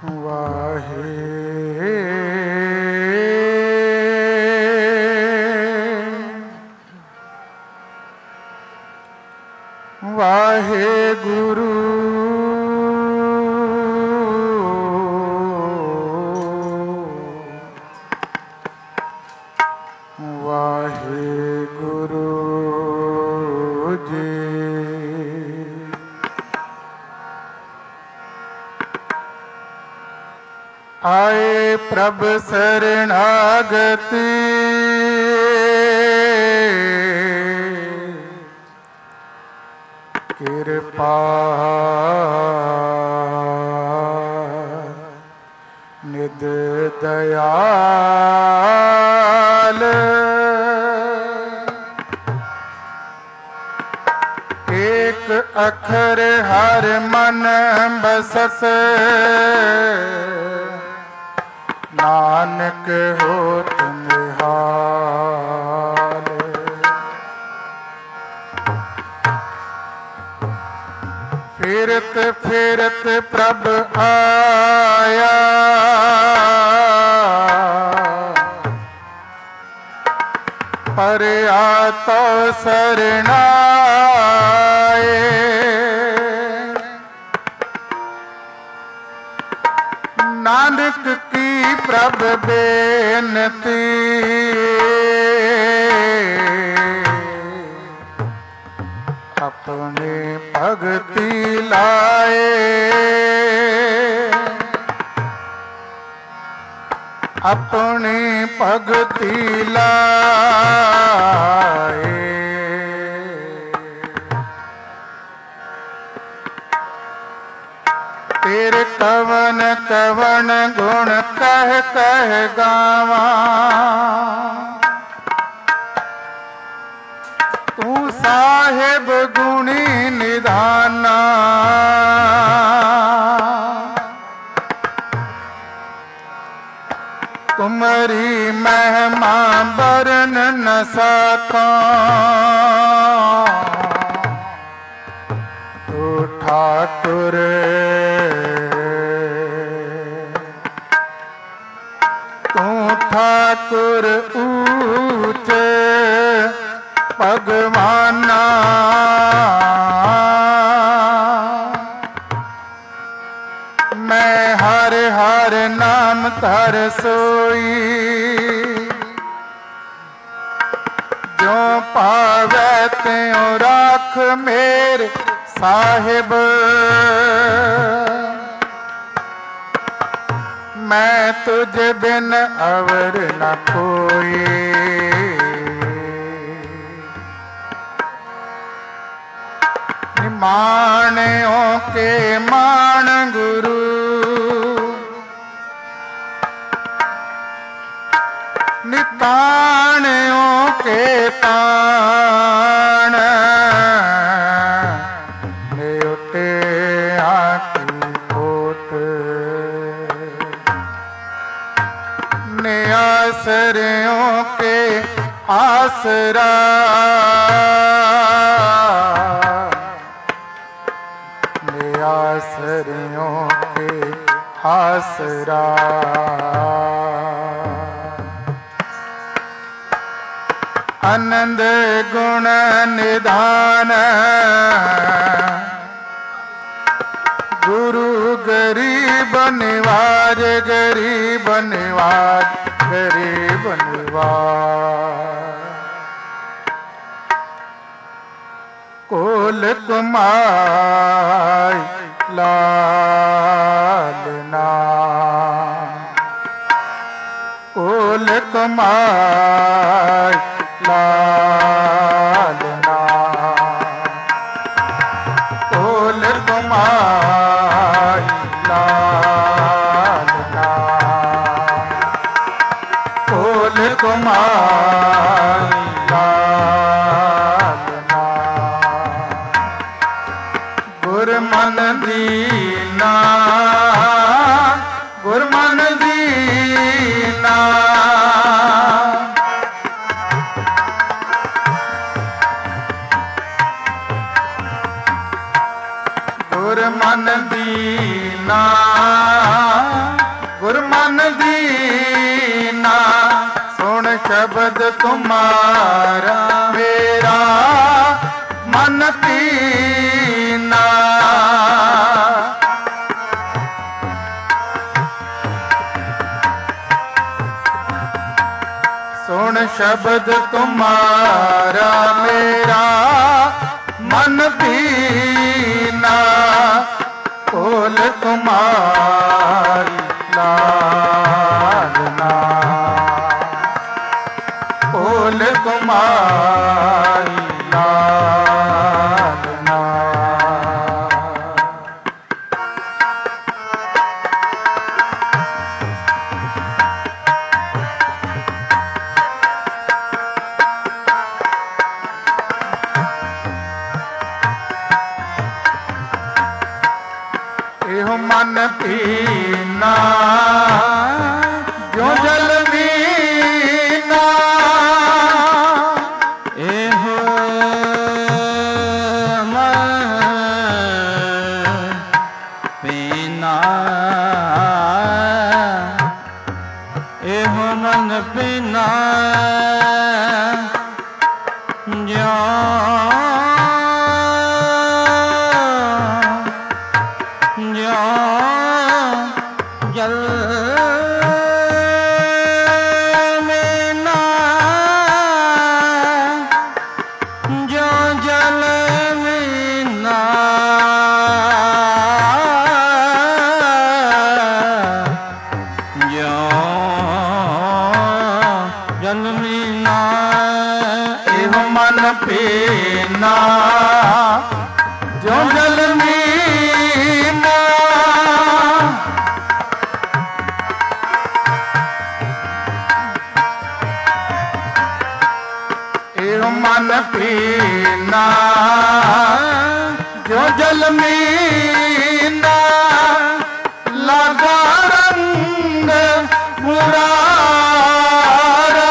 वाहे वाहे गुरु वाहे गुरु जी। आए प्रभ शरणागति कृपा निध दयाल। एक अखर हर मन बसस नानक होत निहाल। फिरत फिरत प्रभ आया पर आतो शरणाए। नानक की प्रभ बेनती अपने भगति लाए। अपनी भगति लाए। तेरे कवन कवन गुण कह कह गावा। तू साहिब गुणी निधाना। तुम्हारी महिमा बरन न सका। तू ठाकुर ठाकुर ऊंच भगवाना। मैं हर हर नाम धर सोई। जो पावे त्यों राख मेरे साहिब। मैं तुझ बिन अवर न कोई। माणों के मान गुरु निताणों के ताण। नेउटे आकी कोट ने आसरियों के आसरा। ने आसरियों के आसरा। आनंद गुण निधान गुरु गरीब निवाज। गरीब निवाज गरीब निवाज। कोल कुमार लालना। कोल कुमार लालना। कोल कुमार लालना। कोल कुमार लालना। गुरमन दीना गुरमन दीना। गुरमन दीना मन दीना सुन शब्द तुम्हारा मेरा मन दीना। सुन शब्द तुम्हारा मेरा मन दीना बोल तुम्हारी लालना बोल तुम्हारी लालना। एहो मन पीना जो जल मीना। एहो मन पीना एहो मन पीना जो जल में ना जो जल में ना जो जल में ना। एहो मन पीना जो जल मीना। एहो मन पीना जो जल मीना लगा रंग मुरारा।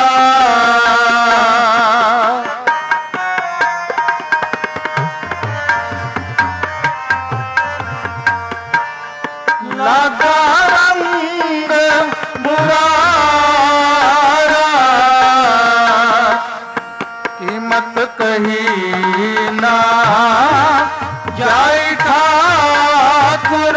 लगा रंग मुरारा कीमत कही ना जाए ठाकुर।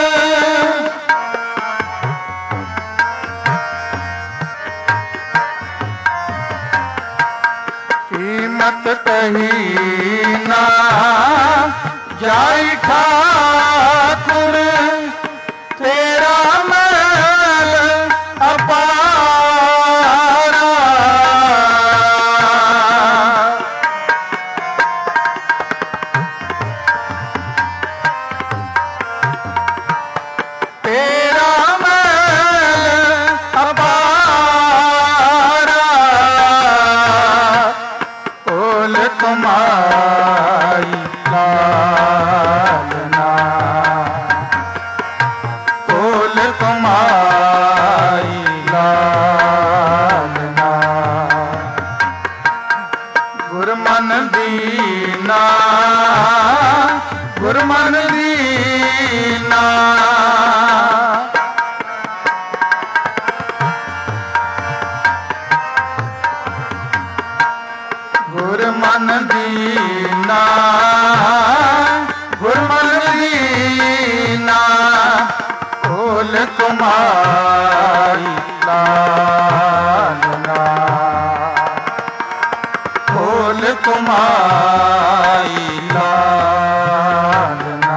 कीमत कही ना जाए ठाकुर तेरा महल अपारा। तेरा महल अपारा बोल तुम्हारी लालना बोल तुम्हारी लालना। गुरमन दीना गुरमन दीना। गुरमन दीना गुरमन दीना बोल तुम्हारी लालना बोल तुम्हारी लालना।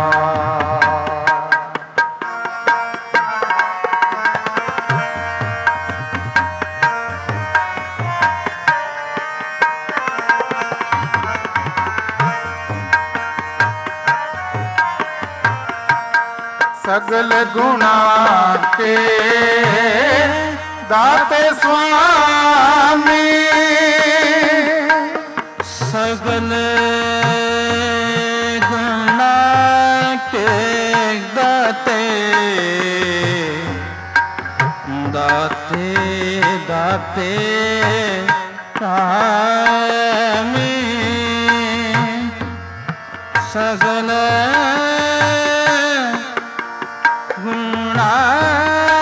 सगल गुणा के दाते स्वामी। सगल गुणा के दाते दाते दाते स्वामी। सगल गुणा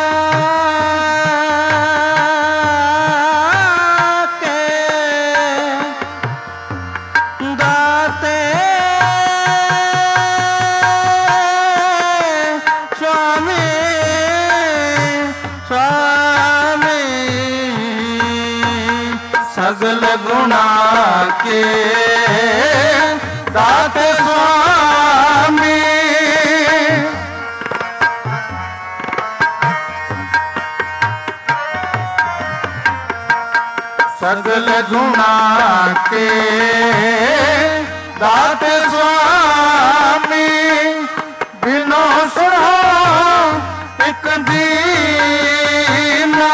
सगल गुणा के दाते स्वामी। सगल गुणा के दाते स्वामी। बिनो सुनो एक दीना।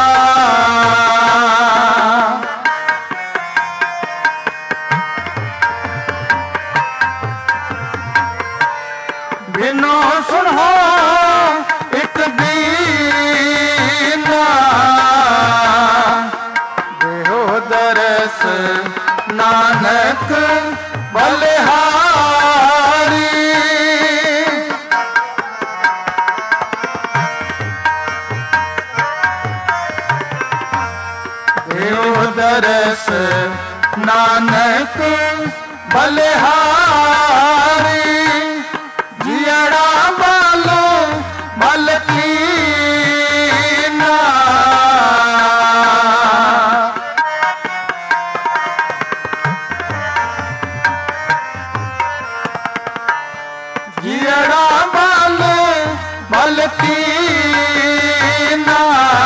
बिनो सुनो एक दीना। देहो दरस नानक बलिहारी। देहो दरस नानक बलिहारी। जियड़ा बालो बल कीना। जियड़ा बालो बल कीना।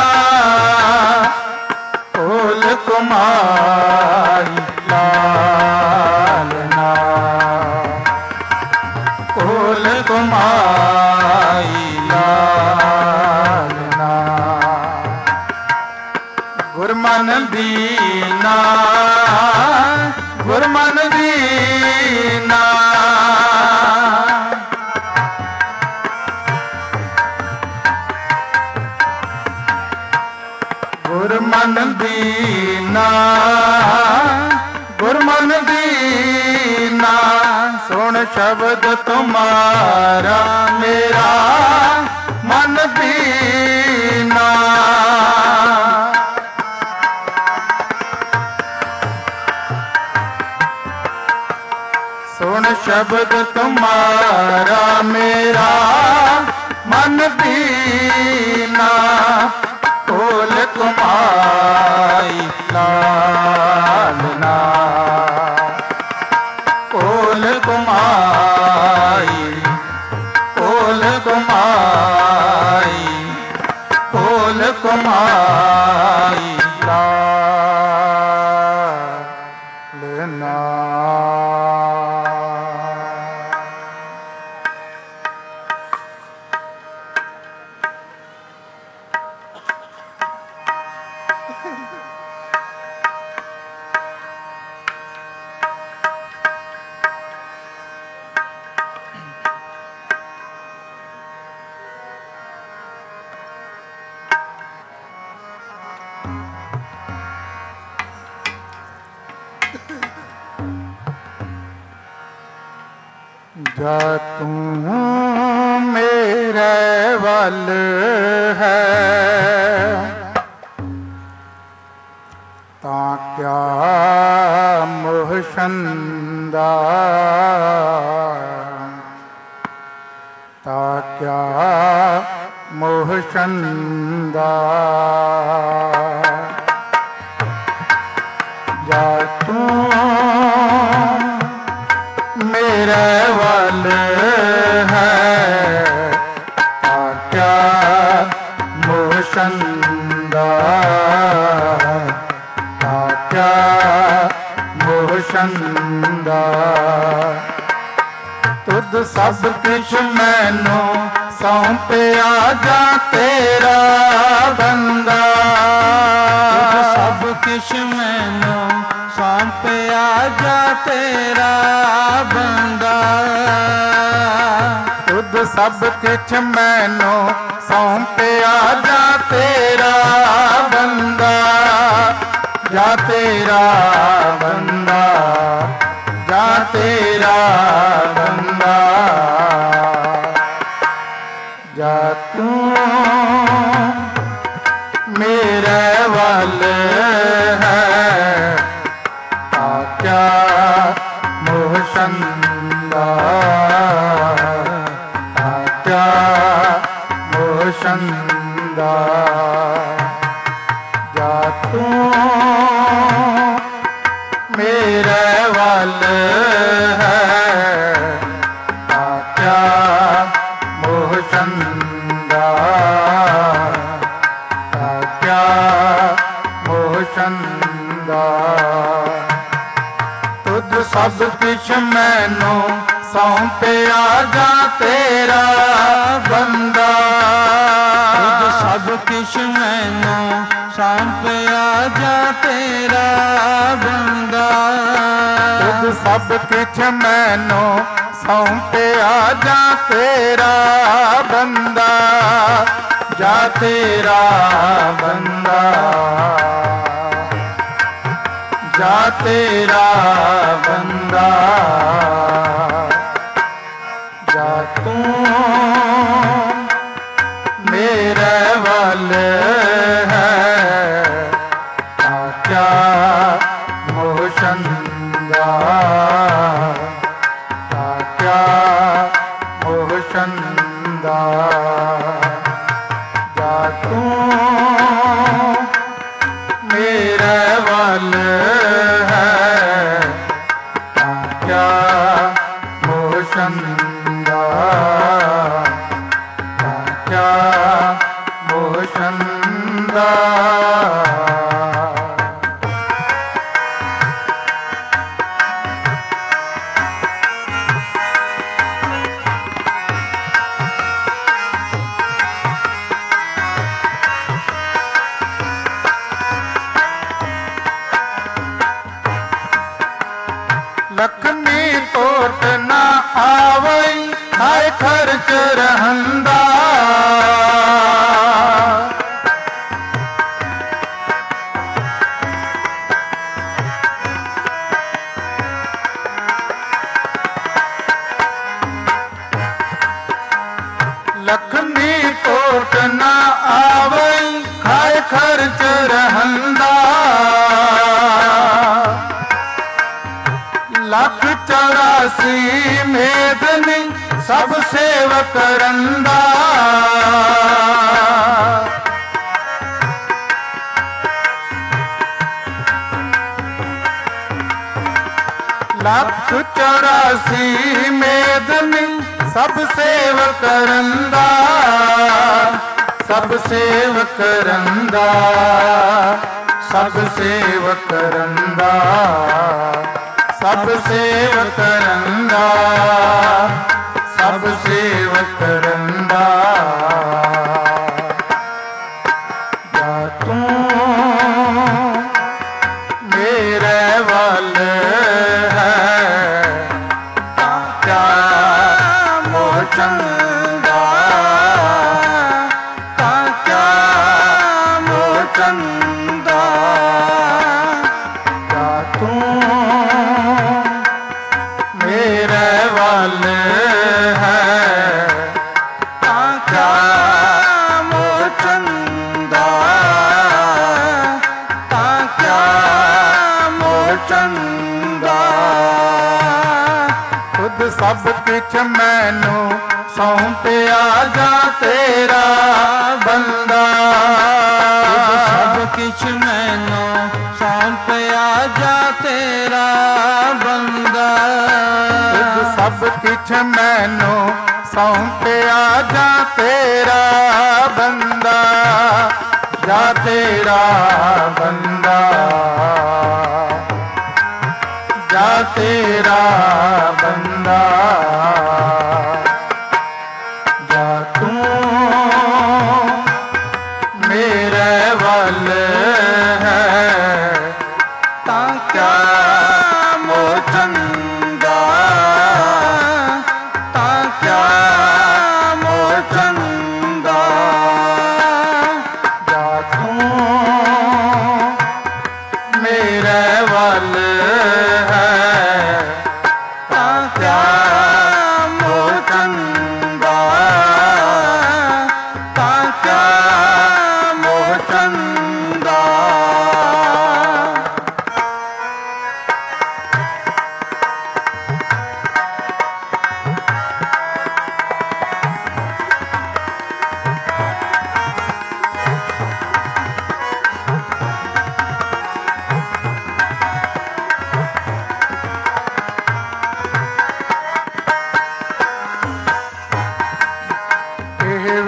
कोल कुमारी लालना। कोल कुमारी लालना। गुरमन दीना। गुरमन दीना। गुरमन दीना। गुरमन दीना। सुन शब्द तुम्हारा मेरा मन दीना। सुन शब्द तुम्हारा मेरा मन दीना। कोल कुमारी लालना। कोल कुमारी। कोल कुमारी। कोल कुमारी लालना। जा तू मेरे वल है ता क्या मोहशंदा। ता क्या मोहशंदा। जा तू मेरे वल है ता क्या मोहशंदा। ता क्या मोहशंदा। तुद सब कुछ मैनू सौंपिया जा तेरा बंदा। तुद सब कुछ मैनू सौंपिया जा तेरा बंदा। तुद सब कुछ मैनू सौंपिया जा तेरा बंदा। जा तेरा बंदा। जा तेरा बंदा। जा तू मेरे वल है ता क्या मोहशंदा। ता क्या मोहशंदा। जा तू ਮੋਸ਼ੰਦਾ ਕਿਆ ਮੋਸ਼ੰਦਾ ਤੁਧ ਸਭ ਕਿਛ ਮੈਨੂੰ ਸੌਂਪਿਆ ਜਾ ਤੇਰਾ ਬੰਦਾ ਤੁਧ ਸਭ ਕਿਛ ਮੈਨੂੰ ਸੌਂਪਿਆ ਜਾ ਤੇਰਾ ਬੰਦਾ ਤੁਧ ਸਭ ਕਿਛ ਮੈਨੂੰ ਸੌਂਪਿਆ ਜਾ ਤੇਰਾ ਬੰਦਾ ਜਾ ਤੇਰਾ ਬੰਦਾ ਜਾ ਤੇਰਾ ਬੰਦਾ ਜਾ ਤੂੰ ਮੇਰੇ ਵੱਲ ਹੈ ਕਿਆ ਮੋਸ਼ੰਦਾ ਕਿਆ ਮੋਸ਼ੰਦਾ ਜਾ ਤੂੰ ਮੇਰੇ ਵੱਲ ਹੈ ਕਿਆ ਮੋਸ਼ੰਦਾ ਕਿਆ ਮੋਸ਼ੰਦਾ ਲਖਮੀ ਟੋਟ ਨਾ ਆਵਈ ਹਾਏ ਖਰਚ ਰਹੰਦਾ ਲਖਮੀ ਟੋਟ ਨਾ ਆਵਈ ਹਾਏ ਖਰਚ ਰਹੰਦਾ ਲੱਖ 84 ਮੇਦਨੀ ਸਭ ਸੇਵਕ ਰੰਦਾ ਲੱਖ 84 ਮੇਦਨੀ ਸਭ ਸੇਵਕ ਰੰਦਾ ਸਭ ਸੇਵਕ ਰੰਦਾ ਸਭ ਸੇਵਕ ਰੰਦਾ ਸਭ ਸੇਵਕ ਰੰਦਾ ਸਭ ਸੇਵਕ ਰੰਦਾ ਜਾ ਤੂੰ ਮੇਰੇ ਵੱਲ ਹੈ ਕਿਆ ਮੋਸ਼ੰਦਾ ਕਿਆ ਮੋਸ਼ੰਦਾ ਜਾ ਤੂੰ ਮੇਰੇ ਵੱਲ ਹੈ ਕਿਆ ਮੋਸ਼ੰਦਾ ਕਿਆ ਮੋਸ਼ੰਦਾ ਖੁਦ ਸਭ ਕਿਛ ਮੈਨੂੰ ਸੌਂਪਿਆ ਜਾ ਤੇਰਾ ਬੰਦਾ ਤੁਧ ਸਭ ਕਿਛ ਮੈਨੂੰ ਸੌਂਪਿਆ ਜਾ ਤੇਰਾ ਬੰਦਾ ਤੁਧ ਸਭ ਕਿਛ ਮੈਨੂੰ ਸੌਂਪਿਆ ਜਾ ਤੇਰਾ ਬੰਦਾ ਜਾ ਤੇਰਾ ਬੰਦਾ ਜਾ ਤੇਰਾ ਬੰਦਾ ਜਾ ਤੂੰ ਮੇਰੇ ਵੱਲ ਹੈ ਕਿਆ ਮੋਸ਼ੰਦਾ ਕਿਆ ਮੋਸ਼ੰਦਾ ਜਾ ਤੂੰ ਮੇਰੇ ਵੱਲ ਹੈ ਕਿਆ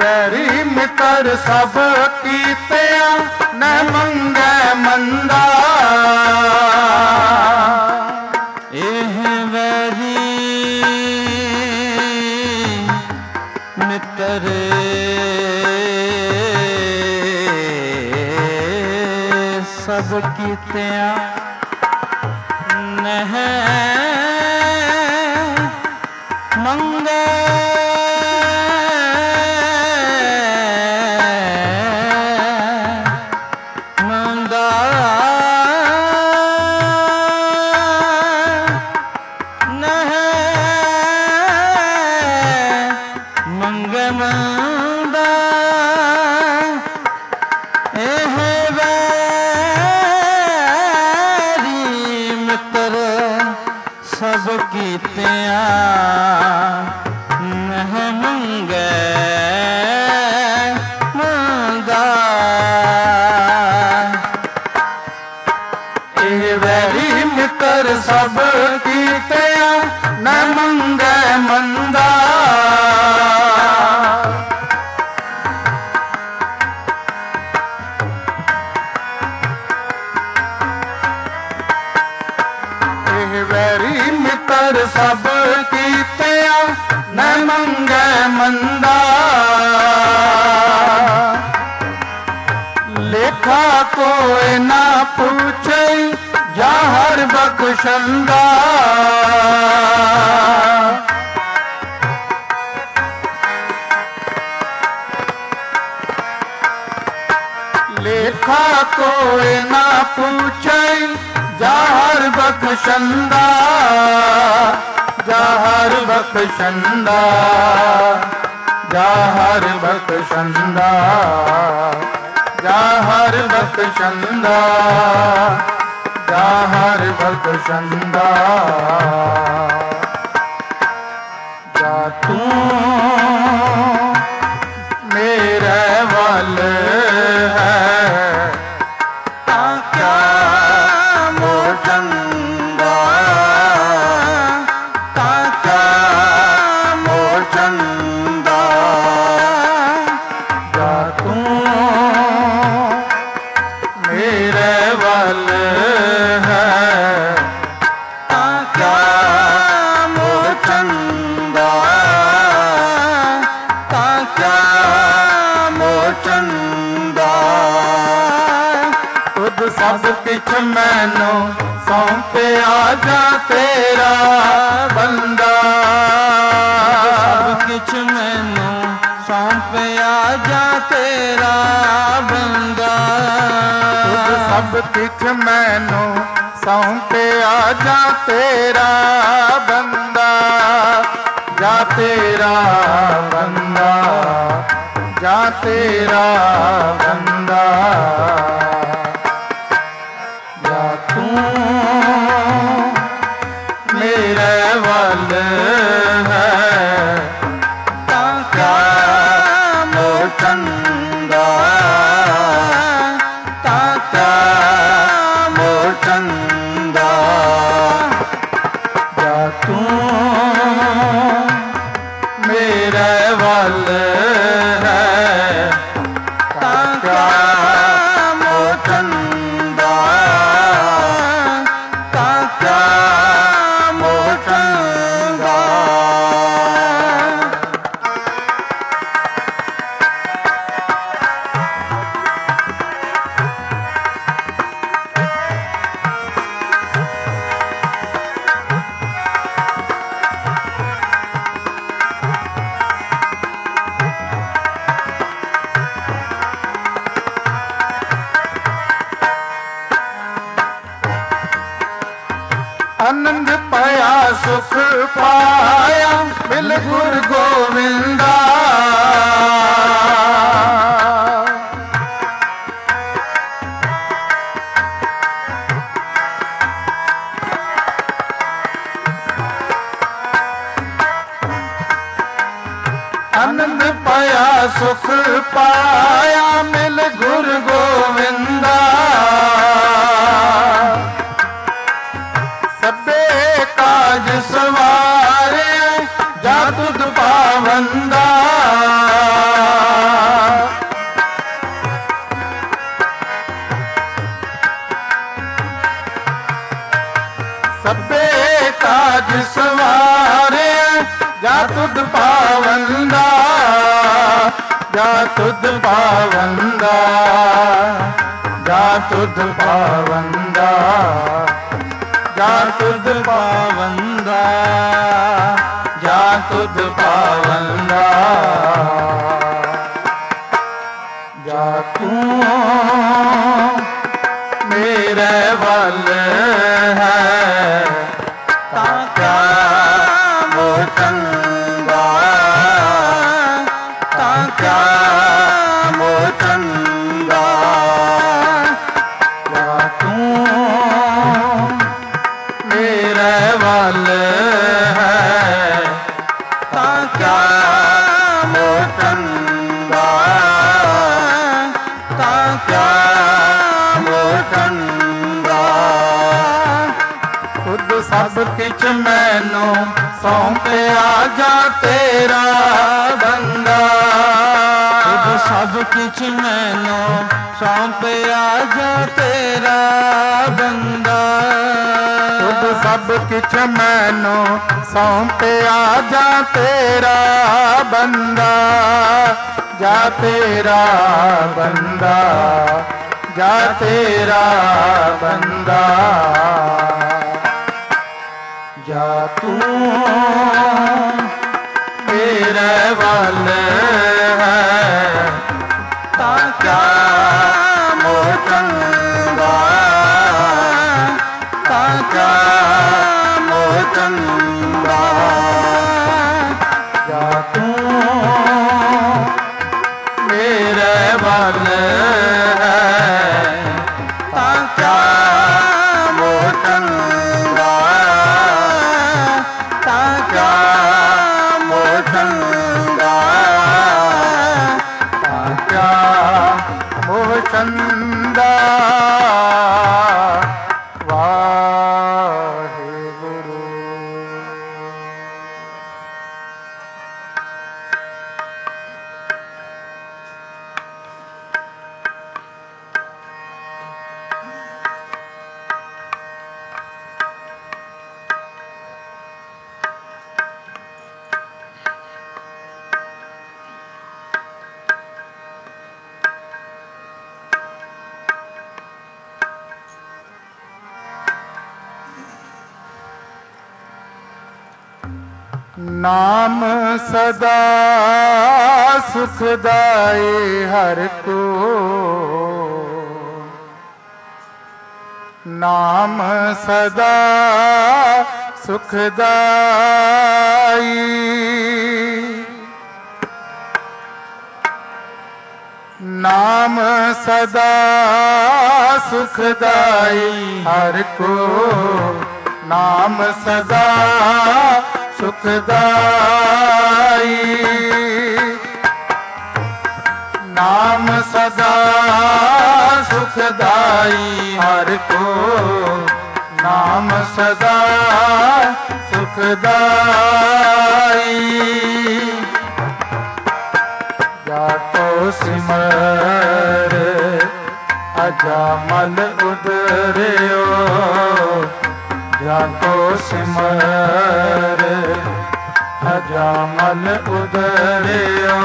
ਵੈਰੀ ਮਿੱਤਰ ਸਭ ਕੀਤਿਆਂ ਨ ਮੰਗੈ ਮੰਦਾ। ਇਹ ਵੈਰੀ ਮਿੱਤਰ ਸਭ ਕੀਤਿਆਂ ਨਹਿ ਮੰਗੈ ਮੰਦਾ। ਨਹਿ ਮੰਗੈ ਮੰਦਾ। ਇਹ ਸਭ ਕੀਤਿਆਂ ਨਹਿ ਮੰਗੈ ਮੰਦਾ। ਇਹ ਵੈਰੀ ਮਿੱਤਰ ਸਭ ਕੀਤਿਆਂ ਨ ਮੰਗੈ ਮੰਦਾ। ਵੈਰੀ ਮਿੱਤਰ ਸਭ ਕੀਤਿਆਂ ਨ ਮੰਗੈ ਮੰਦਾ। ਲੇਖਾ ਕੋਈ ਨਾ ਪੁੱਛੈ ਜਾਹਰ ਬਖਸ਼ੰਦਾ। ਲੇਖਾ ਕੋਈ ਨਾ ਪੁੱਛੈ ਜਾਹਰ ਬਖਸ਼ੰਦਾ। ਜਾਹਰ ਬਖਸ਼ੰਦਾ। ਜਾਹਰ ਬਖਸ਼ੰਦਾ। ਜਾਹਰ ਬਖਸ਼ੰਦਾ। ਜਾਹਰ ਬਖਸ਼ੰਦਾ। ਜਾ ਤੂੰ ਮੇਰੇ ਵੱਲ ਹੈ ਤਾਂ ਕਿਆ ਚੰਗਾ। ਤਾਂ ਕਿਆ ਮੋਰ ਚੰਗਾ। ਜਾ ਤੂੰ ਮੇਰੇ ਵੱਲ ਹੈ ਤਾਂ ਕਿਆ ਮੋਰ ਚੰਗਾ। ਤਾਂ ਕਿਆ ਮੋਰ ਚੰਗਾ। ਤੁਧ ਸਭ ਕਿਛ ਮੈਨੂੰ ਸੌਂਪਿਆ ਜਾ ਤੇਰਾ ਬੰਦਾ। ਸਭ ਕਿਛ ਮੈਨੂੰ ਸੌਂਪਿਆ ਜਾ ਤੇਰਾ ਬੰਦਾ। ਸਭ ਕਿਛ ਮੈਨੂੰ ਸੌਂਪਿਆ ਜਾ ਤੇਰਾ ਬੰਦਾ। ਜਾ ਤੇਰਾ ਬੰਦਾ। ਜਾ ਤੇਰਾ ਬੰਦਾ। ਜਾ ਤੂੰ ਮੇਰੇ ਵੱਲ ਹੈ ਤਾਂ ਕਿਆ ਮੋਰ ਚੰਗਾ। ਤਾਂ ਕਿਆ ਮੋਰ ਚੰਗਾ। ਜਾ ਤੂੰ ਮੇਰੇ ਵੱਲ ਹੈ ਤਾਂ ਕਿਆ ਮੋਰ ਚੰਗਾ। ਤਾਂ ਕਿਆ ਮੋਰ ਚੰਗਾ। ਆਨੰਦ ਪਾਇਆ ਸੁਖ ਪਾਇਆ ਮਿਲ ਗੁਰ ਗੋਵਿੰਦਾ। ਆਨੰਦ ਪਾਇਆ ਸੁਖ ਪਾਇਆ ਮਿਲ ਗੁਰ ਗੋਵਿੰਦਾ। ਸਭੇ ਕਾਜ ਸਵਾਰੇ ਜਾ ਤੁਧ ਪਾਵੰਦਾ। ਜਾ ਤੁਧ ਪਾਵੰਦਾ, ਜਾ ਤੁਧ ਪਾਵੰਦਾ, ਜਾ ਤੁਧ ਪਾਵੰਦਾ, ਜਾ ਤੁਧ ਪਾਵੰਦਾ। ਜਾ ਤੂੰ ਮੇਰੇ ਵੱਲ ਹੈ ਤਾਂ ਕਿਆ ਮੋਹ ਚੰਗਾ, ਤਾਂ ਕਿਆ ਮੋਹ ਚੰਗਾ। ਜਾ ਤੂੰ ਮੇਰੇ ਵੱਲ ਹੈ ਤਾਂ ਕਿਆ ਮੋਹ ਚੰਗਾ, ਤਾਂ ਕਿਆ ਮੋਹ ਚੰਗਾ। ਖੁਦ ਸਭ ਕਿਛ ਮੈਨੂੰ ਸੌਂਪਿਆ ਜਾ ਤੇਰਾ ਬੰਦਾ, ਖੁਦ ਸਭ ਕਿਛ ਮੈਨੂੰ ਸੌਂਪਿਆ ਜਾ ਤੇਰਾ ਬੰਦਾ। ਖੁਦ ਸਭ ਕਿਛ ਮੈਨੂੰ ਸੌਂਪਿਆ ਜਾ ਤੇਰਾ ਬੰਦਾ, ਜਾ ਤੇਰਾ ਬੰਦਾ, ਜਾ ਤੇਰਾ ਬੰਦਾ। ਜਾ ਤੂੰ ਮੇਰੇ ਵੱਲ ਹੈ ਤਾਂ ਕਿਆ ਮੋਹ ਚੰਗਾ, ਤਾਂ ਕਿਆ ਮੋਹ ਚੰਗਾ। ਜਾ ਤੂੰ ਮੇਰੇ ਵੱਲ ਹੈ ਤਾਂ ਕਿਆ ਮੋਹ ਚੰਗਾ, ਤਾਂ ਕਿਆ ਮੋਹ ਚੰਗਾ, ਤਾਂ ਕਿਆ ਮੋਹ ਚੰਗਾ। ਨਾਮ ਸਦਾ ਸੁਖਦਾਈ ਹਰ ਕੋ, ਨਾਮ ਸਦਾ ਸੁਖਦਾਈ। ਨਾਮ ਸਦਾ ਸੁਖਦਾਈ ਹਰ ਕੋ, ਨਾਮ ਸਦਾ ਸੁਖਦਾਈ। ਨਾਮ ਸਦਾ ਸੁਖਦਾਈ ਹਰ ਕੋ, ਨਾਮ ਸਦਾ ਸੁਖਦਾਈ। ਜਾ ਕੋ ਸਿਮਰ ਅਜਾਮਲ ਉਦਰਿਓ, ਜਾ ਕੋ ਸਿਮਰ ਅਜਾਮਲ ਉਦਰਿਓ।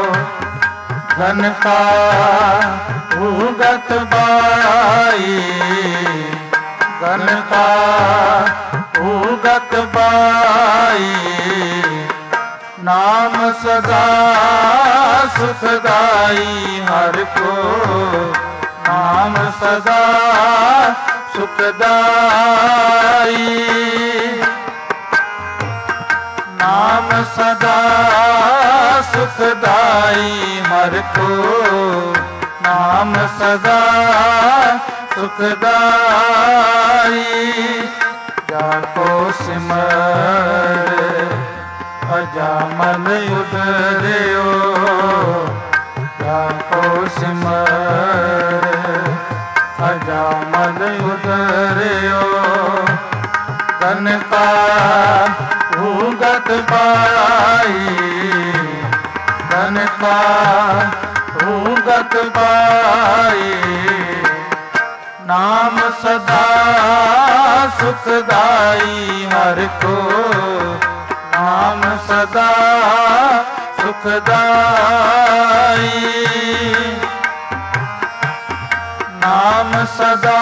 ਧਨ ਕਾ ਉਗਤ ਬਾਈ, ਧਨ ਕਾ ਉਗਤ ਬਾਈ। ਨਾਮ ਸਦਾ ਸੁਖਦਾਈ ਹਰ ਕੋ, ਨਾਮ ਸਦਾ ਸੁਖਦਾਈ। ਨਾਮ ਸਦਾ ਸੁਖਦਾਈ ਹਰ ਕੋ, ਨਾਮ ਸਦਾ ਸੁਖਦਾਈ। ਜਾ ਕੋ ਸਿਮਰ ਅਜਾਮਲ ਉਦਰਿਓ, ਜਾ ਕੋ ਸਿਮਰ ਅਜਾਮਲ ਉਦਰਿਓ। ਧਨ ਕਾ ਉਗਤ ਪਾਈ, ਧਨ ਕਾ ਉਗਤ ਪਾਈ। ਨਾਮ ਸਦਾ ਸੁਖਦਾਈ ਹਰ ਕੋ, ਨਾਮ ਸਦਾ ਸੁਖਦਾਈ। सुखदाई नाम सदा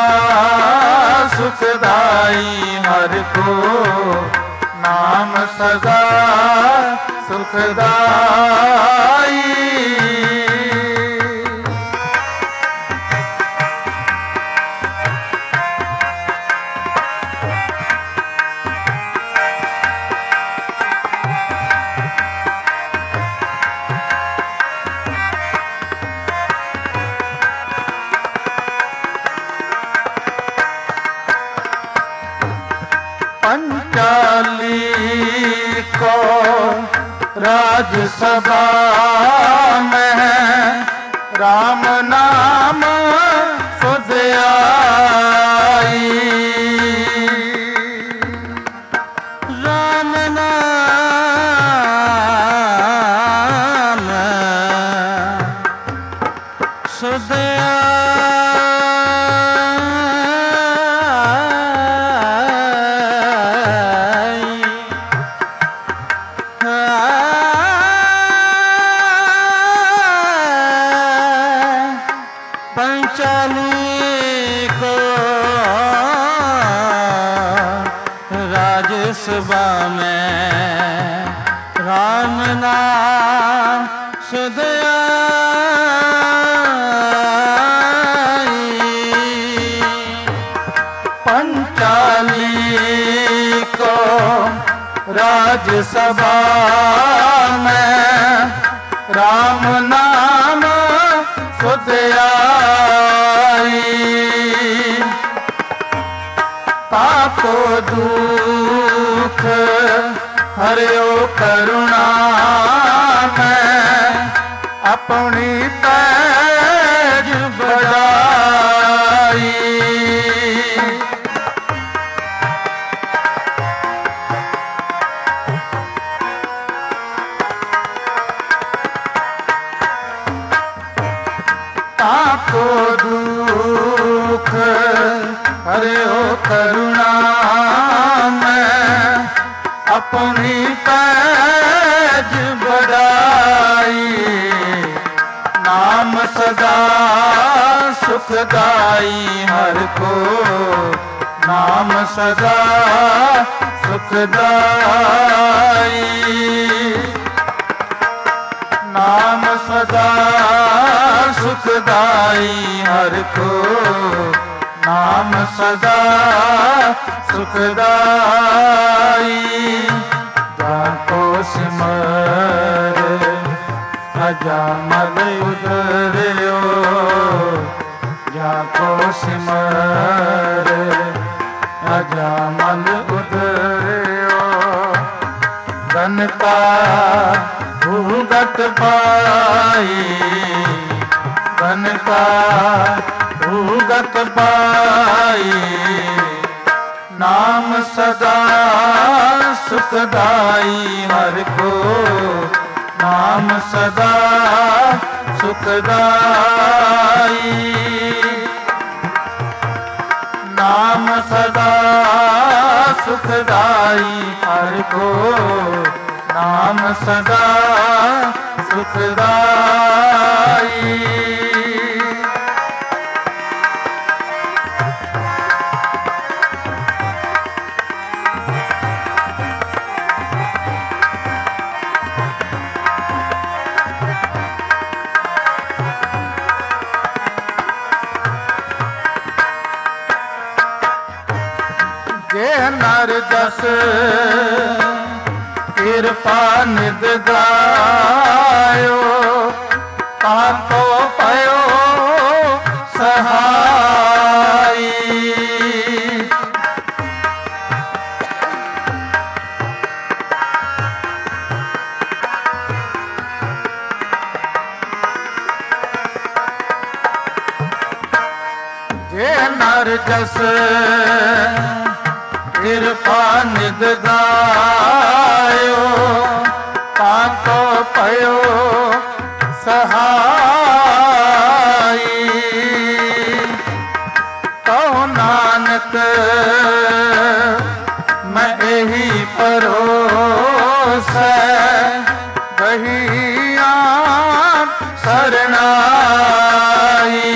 सुखदाई हर को नाम सदा सुखदाई पंचाली को राजसभा में राम नाम सुध आई राम नाम सुध पंचाली को राज्यसभा में राम नाम सुध आई पंचाली को राज्यसभा में राम नाम सुध आई ताको दुख हरियो करुणा में अपनी पैज बढ़ाई ताको दुख हरियो करुणा में अपनी पैज बढ़ाई नाम सदा सुखदाई हर को नाम सदा सुखदाई नाम सदा सुखदाई हर को नाम सदा सुखदाई जाको सिमर अजामल उधरियो जाको सिमर अजामल उधरियो धन का भूगत पाई धन का भूगत पाई नाम सदा सुखदाई हर को नाम सदा सुखदाई नाम सदा सुखदाई हर को नाम सदा सुखदाई जे नर जस कृपा निध गायो ताको पयो सहाई जे नर जस कृपा निध गायो ताको पयो सहाई तो नानक मैं यही परोस बही ਸਰਣਾਈ।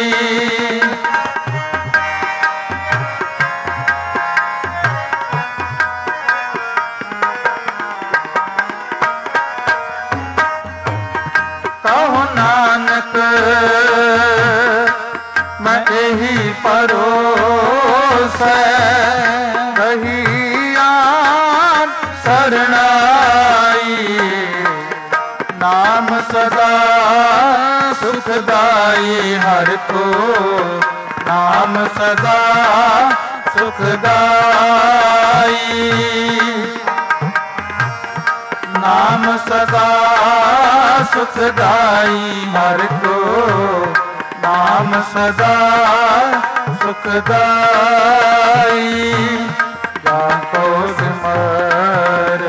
ਕਹੋ ਨਾਨਕ ਮੈਂ ਇਹੀ ਪਰੋਸੈ, ਕਹੀਆ ਸਰਣਾਈ। ਨਾਮ ਸਦਾ ਸੁਖਦਾਈ ਹਰਿ ਕੋ, ਨਾਮ ਸਦਾ ਸੁਖਦਾਈ। ਨਾਮ ਸਦਾ ਸੁਖਦਾਈ ਹਰਿ ਕੋ, ਨਾਮ ਸਦਾ ਸੁਖਦਾਈ। ਜਾ ਕੋ ਸਿਮਰ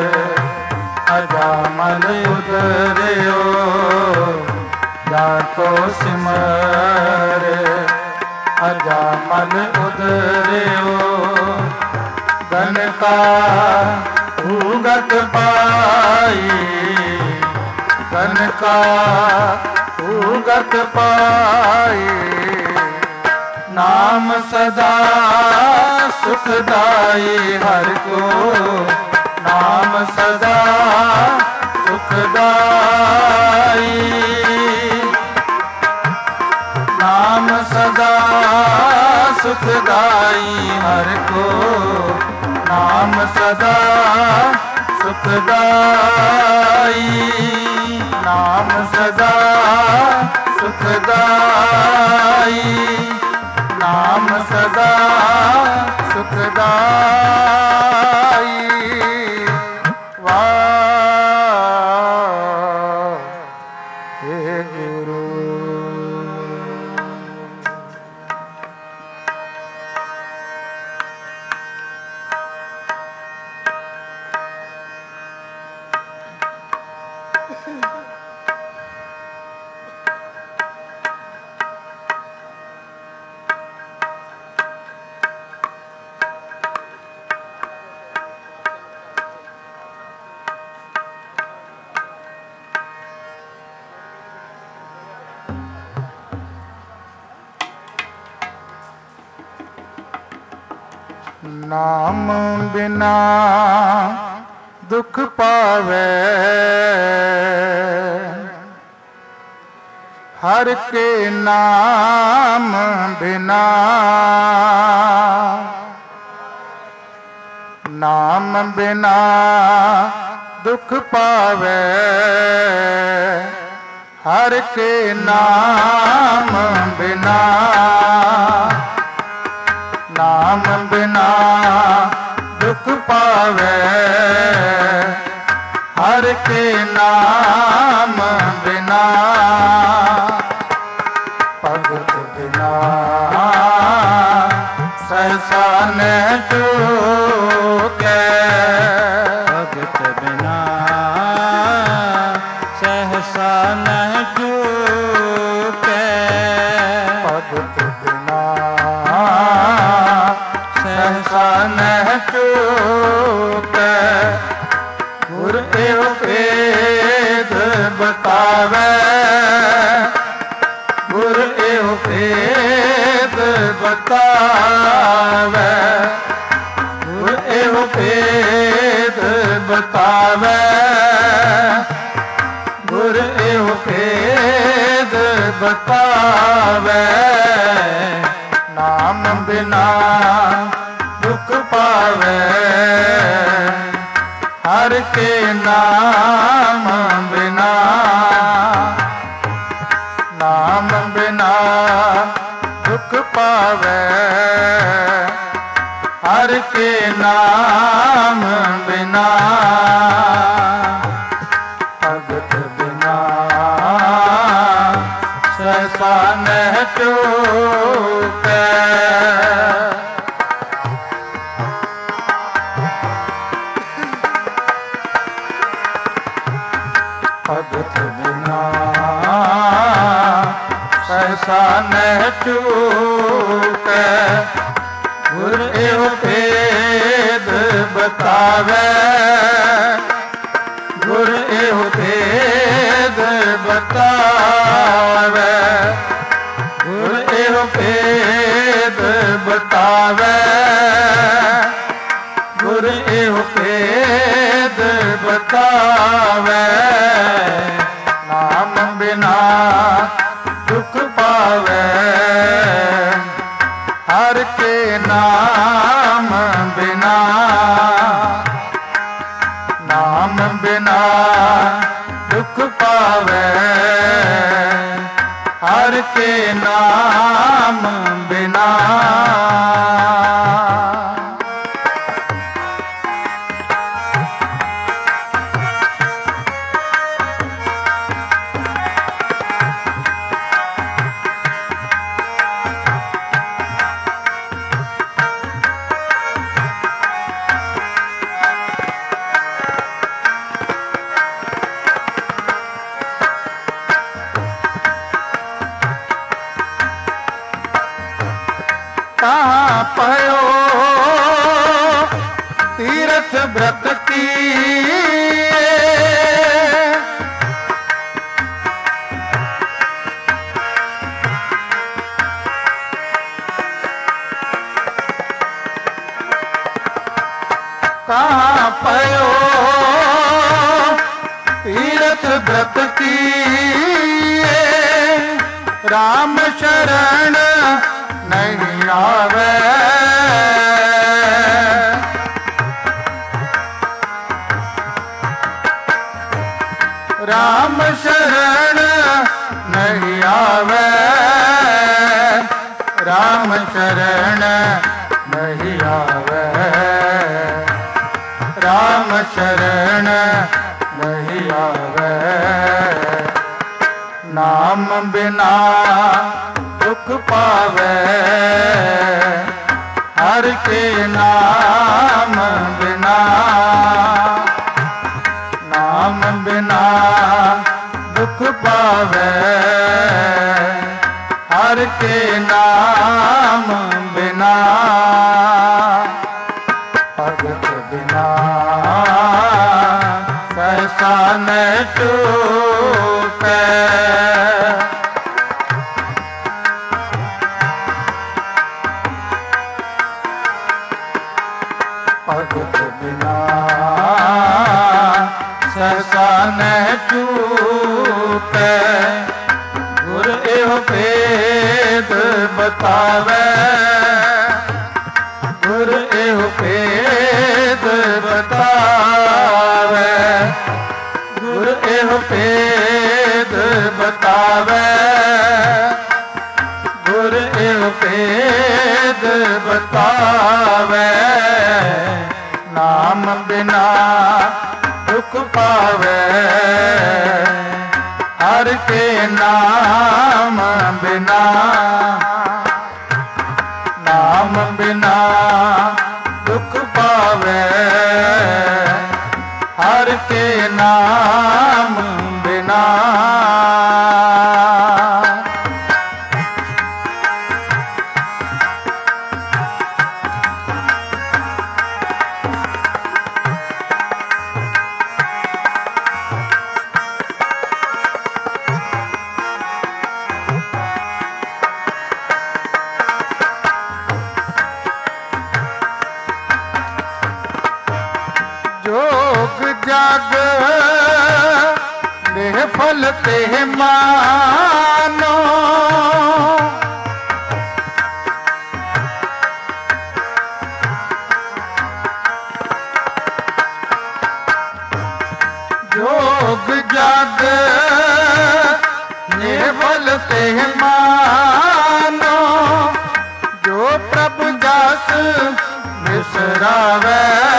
ਅਜਾਮਲ ਉਦਰਿਓ, ਜਾ ਕੋ ਸਿਮਰ ਅਜਾਮਲ ਉਦਰਿਓ। ਗਨ ਕਾ ਉਗਤ ਪਾਈ, ਗਨ ਕਾ ਉਗਤ ਪਾਈ। ਨਾਮ ਸਦਾ ਸੁਖਦਾਈ ਹਰਿ ਕੋ, ਨਾਮ ਸਦਾ ਸੁਖਦਾਈ। ਨਾਮ ਸਦਾ ਸੁਖਦਾਈ ਹਰਿ ਕੋ, ਨਾਮ ਸਦਾ ਸੁਖਦਾਈ। ਨਾਮ ਸਦਾ ਸੁਖਦਾਈ, ਨਾਮ ਸਦਾ ਸੁਖਦਾਈ। ਵਾਹਿਗੁਰੂ। ਨਾਮ ਬਿਨਾ ਦੁਖ ਪਾਵੇ, ਹਰ ਕੇ ਨਾਮ ਬਿਨਾ। ਨਾਮ ਬਿਨਾ ਦੁਖ ਪਾਵੇ, ਹਰ ਕੇ ਨਾਮ ਬਿਨਾ। ਨਾਮ ਬਿਨਾ ਦੁਖ ਪਾਵੇ, ਹਰ ਕੇ ਨਾਮ ਬਿਨਾ। ਭਗਤ ਬਿਨਾ ਸਹਸਾ ਨ ਚੂਕੈ, ਭਗਤ ਬਿਨਾ ਸਹਸਾ ਨ ਚੂਕੈ। ਭਗਤ ਬਿਨਾ ਸਹਸਾ ਨ ਚੂਕੈ। ਗੁਰ ਏਹੁ ਭੇਦ ਬਤਾਵੈ, ਗੁਰ ਏਹੁ ਭੇਦ ਬਤਾਵੈ। ਗੁਰ ਏਹੁ ਭੇਦ ਬਤਾਵੈ, ਗੁਰ ਏਹੁ ਭੇਦ ਬਤਾਵੈ। ਨਾਮ ਬਿਨਾ ਦੁਖ ਪਾਵੇ, ਹਰ ਕੇ ਨਾਮ ਬਿਨਾ। ਨਾਮ ਬਿਨਾ ਦੁਖ ਪਾਵੇ, ਹਰ ਕੇ ਨਾਮ ਬਿਨਾ। ਭਗਤ ਬਿਨਾ ਸਹਸਾ ਨ ਚੂਕੈ। ਭਗਤ ਬਿਨਾ ਸਹਸਾ ਨ ਚੂਕੈ। ਗੁਰ ਏਹੁ ਭੇਦ ਬਤਾਵੈ, ਗੁਰ ਏਹੁ ਭੇਦ ਬਤਾਵੈ। बिना दुख पावे, हर के नाम बिना, नाम बिना दुख पावे, हर के नाम बिना। कहाँ पयो तीर्थ व्रत की, कहाँ पयो तीर्थ व्रत की, राम शरण नहीं आवे, राम शरण नहीं आवे, राम शरण नहीं आवे, राम शरण नहीं आवे। नाम बिना दुख पावे, हर के नाम बिना, नाम बिना दुख पावे, हर के नाम बिना। भगत बिना सहसा न चूके, भगत बिना सहसा न चूके, गुर एहो भेद बतावे, गुर एहो भेद बतावे, गुर एहो भेद बतावे, गुर एहो भेद बतावे। नाम बिना दुख पावे, हर के नाम बिना, नाम बिना दुख पावे, हर के नाम बिना। जोग जग देह फल ते मानो, जोग जग देह फल ते मानो, जो प्रभु दास बिसरावे,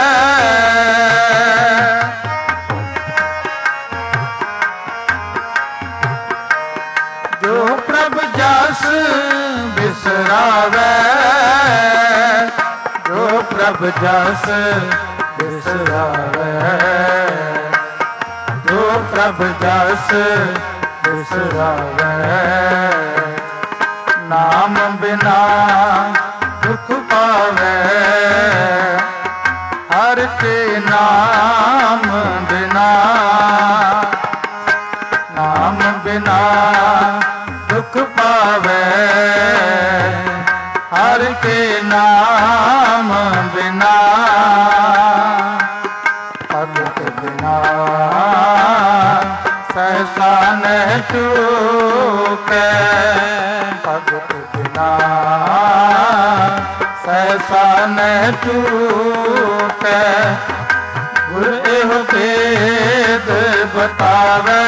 जो प्रभु जस बिसरावे, जो प्रभु जस बिसरावे, जो प्रभु जस बिसरावे। नाम बिना दुख पावे, हर के नाम बिना, नाम बिना दुख पावे, हर के नाम बिना। भगत बिना सहसा न ਚੂਕੈ ਭਗਤ ਬਿਨਾ ਸਹਿਸਾ ਨ ਚੂਕੈ ਗੁਰ ਇਹੋ ਭੇਦ ਬਤਾਵੈ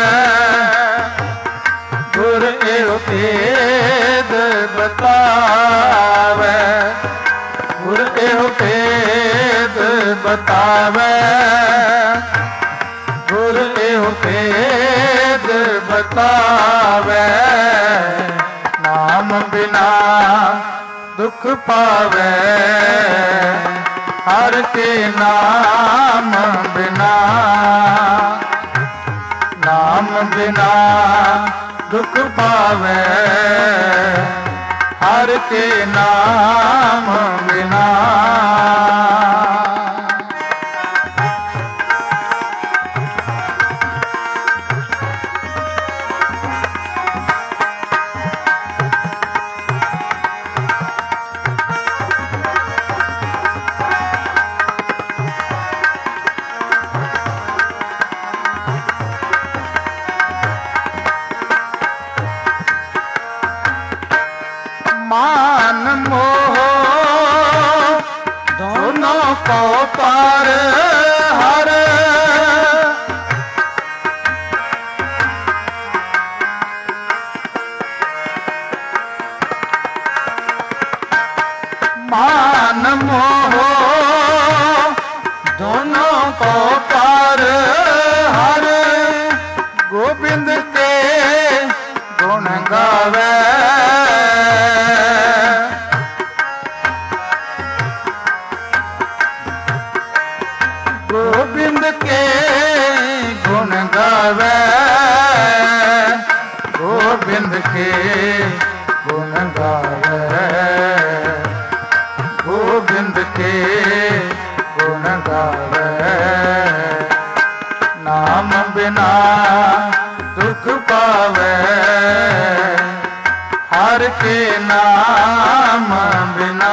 ਗੁਰ ਇਹੋ ਭੇਦ ਬਤਾਵੈ ਗੁਰ ਇਹੋ ਭੇਦ ਬਤਾਵੈ ਗੁਰ ਇਹੋ ਭੇਦ ਬਤਾਵੈ ਨਾਮ ਬਿਨਾ ਦੁਖ ਪਾਵੈ ਹਰ ਕੇ ਨਾਮ ਬਿਨਾ ਨਾਮ ਬਿਨਾ ਦੁਖ ਪਾਵੈ ਹਰ ਕੇ ਨਾਮ ਬਿਨਾ मान मोह दोनों को पार हर मान मोह दोनों को पार हर गोविंद के गुण गावे गोविंद के गुण गावे गोविंद के गुण गावे गोविंद के गुण गावे नाम बिना दुख पावे हर के नाम बिना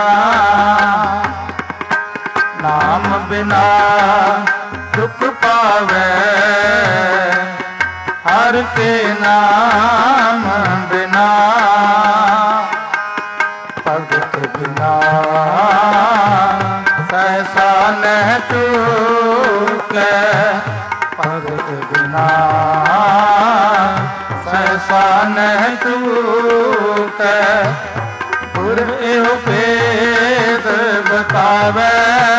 नाम बिना दुख पावे हर के नाम बिना भगत बिना सहसा न चूकै भगत बिना सहसा न चूकै गुर एहो भेद बतावै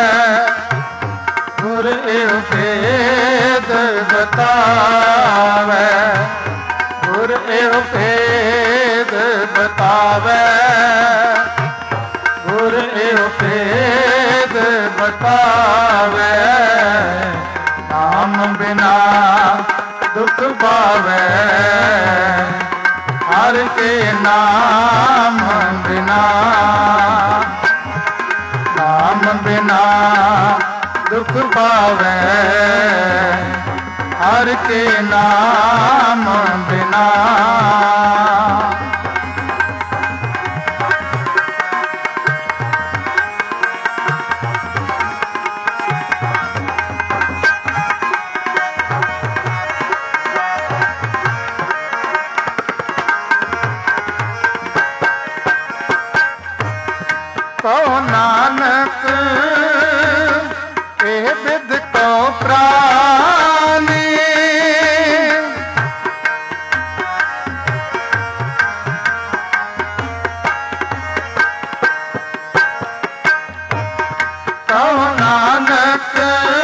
गुर एहो भेद बतावै गुर एहो भेद बतावै गुर एहो भेद बतावै नाम बिना दुख पावै हर के नाम बिना नाम बिना दुख पावै हर के नाम बिना कहो नानक ए विद को प्राणी कहो नानक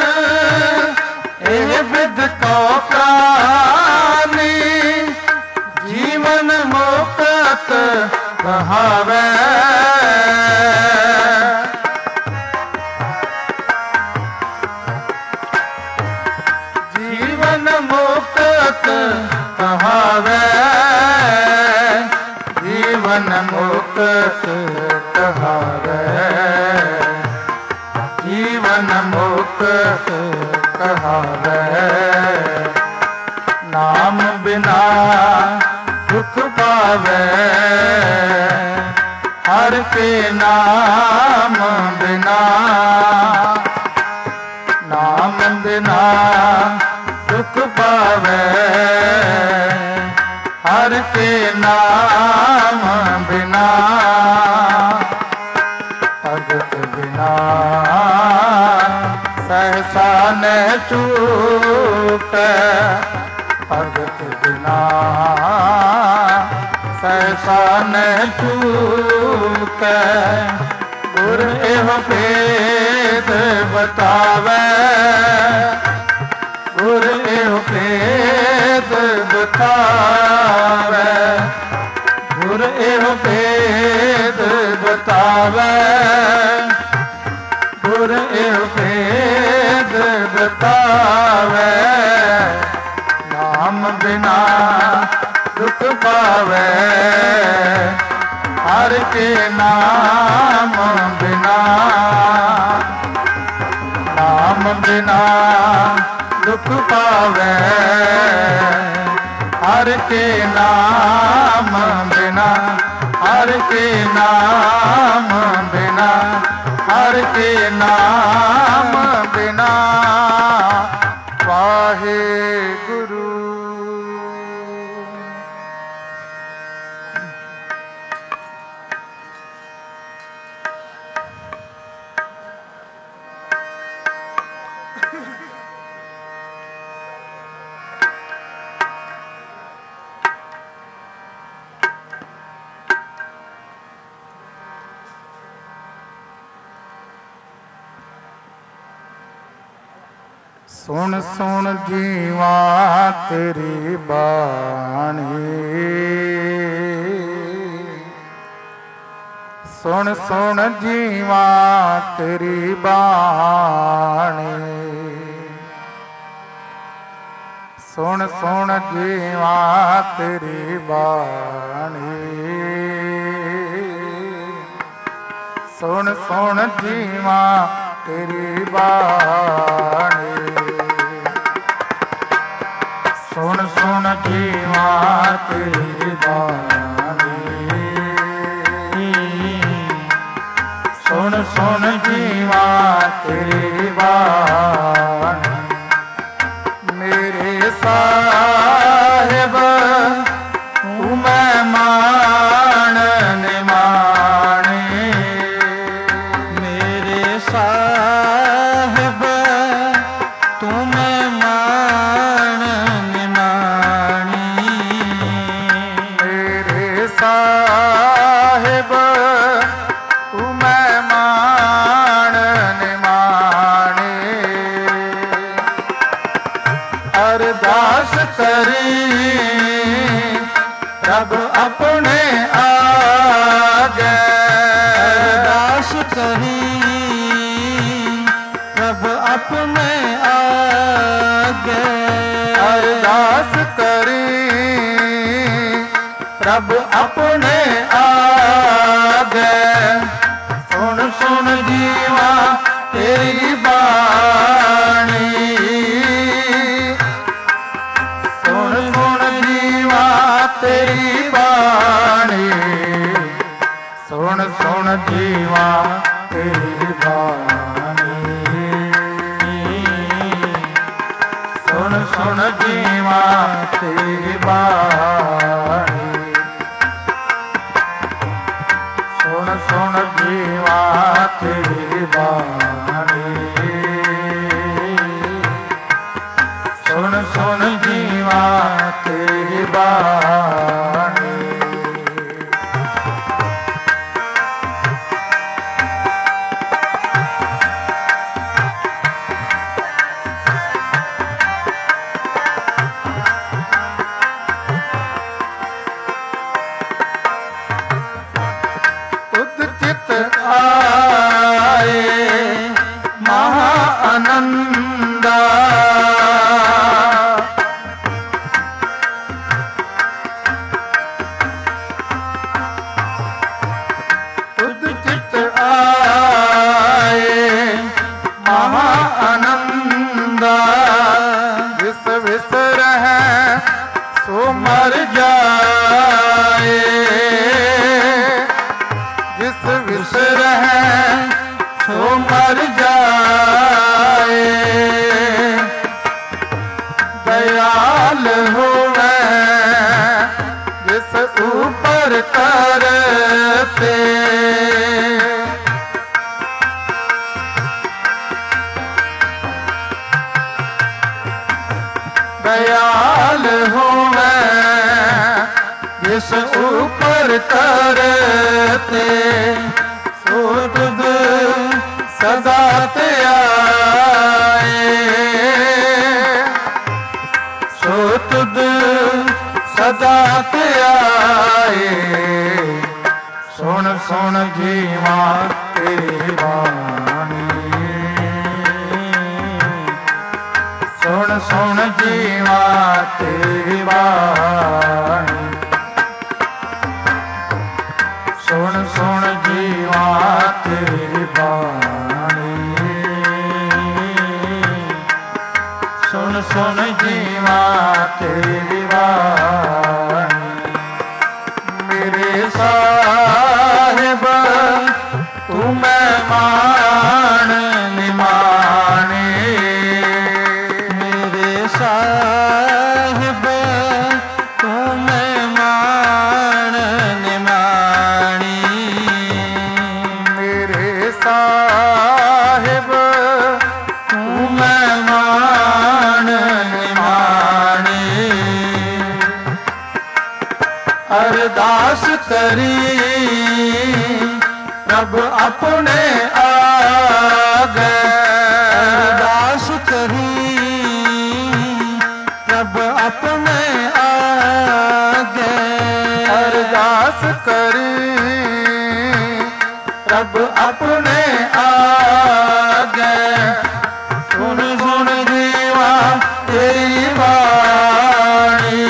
ए विद को प्राणी जीवन मुक्त कहावे जीवन मुक्त कहावे जीवन मुक्त कहावे जीवन मुक्त कहावे नाम बिना दुख पावे हर के नाम बिना नाम बिना दुख पावे हर के नाम बिना भगत बिना सहसा न चूकै भगत बिना सहसा न चूकै गुर एह भेद बतावै गुर एह भेद बतावै गुर एह भेद बतावै गुर एह भेद बतावै नाम बिना दुख पावै हर के नाम बिना नाम बिना दुख पावै हर के नाम बिना हर के नाम बिना हर के नाम बिना वाहे गुरु। सुन सुन जीवा तेरी बाणी सुन सुन जीवा तेरी बाणी सुन सुन जीवा तेरी बाणी सुन सुन जीवा तेरी बाणी सुन सुन जीवा तेरी बाणी सुन सुन जीवा तेरी बाणी मेरे साहिब तू मैं मान निमाणी मेरे साहिब तू मैं मान निमाणी मेरे साहिब तू मैं मान निमाणी अरदास करी रब अपने आगे अरदास करी रब अपने आगे अरदास करी रब अपने आगे सुन सुन जीवा तेरी बाणी सुन सुन जीवा तेरी बाणी सुन सुन जीवा तेरी बाणी सुन सुन जीवा तेरी बाणी सुन सुन जीवा तेरी बाणी सुन सुन जीवा तेरी बाणी तुद चित आए महा आनंदा तुद चित आए महा आनंदा विस विस रहे सो मर जाए जिस विस रहे सो मर जाए दयाल होवे जिस ऊपर करते दयाल होवे जिस ऊपर करते सो तुद सदा ते आए सो तुद सदा ते आए सुन सुन जीवा तेरी बाणी सुन सुन जीवा तेरी बाणी सुन सुन जीवा तेरी बाणी सुन सुन जीवा तेरी बाणी मेरे साहिब तू मैं मान निमाने साहिब तू मैं मान निमाणी मेरे साहिब तू मैं मान निमाणी अरदास करी रब अपने आगे अरदास करी रब अपने आगे अरदास करी रब अपने आगे सुन सुन जीवा तेरी वाणी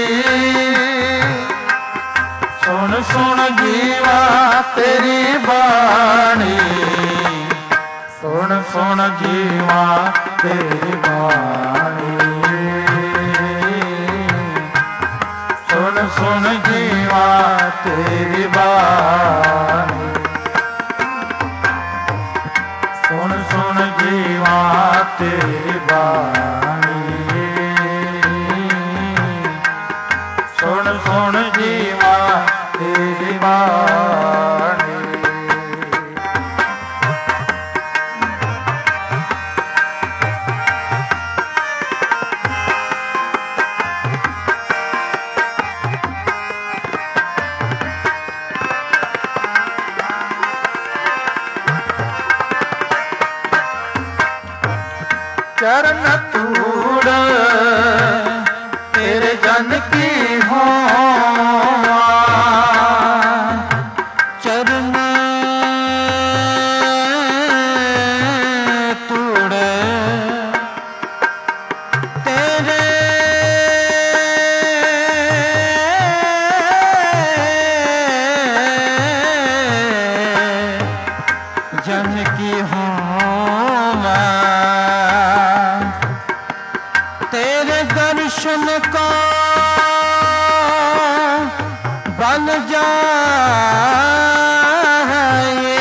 सुन सुन जीवा तेरी वाणी सुन सुन जीवा तेरी वाणी सुन सुन जीवा तेरी बाणी सुन सुन जीवा तेरी बाणी सुन सुन जीवा तेरी बाणी चरण तूड़ तेरे जन की हो चरण तूड़ तेरे जन की हो तेरे दर्शन का बन जाए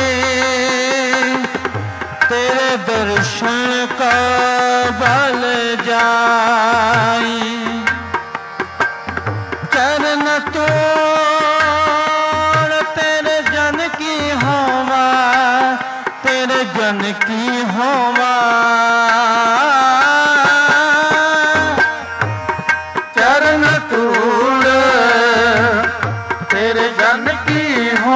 तेरे दर्शन का बल जाए चरण तोड़ तेरे जन की होवा तेरे जन की होवा चरण तूड़ तेरे जन की हो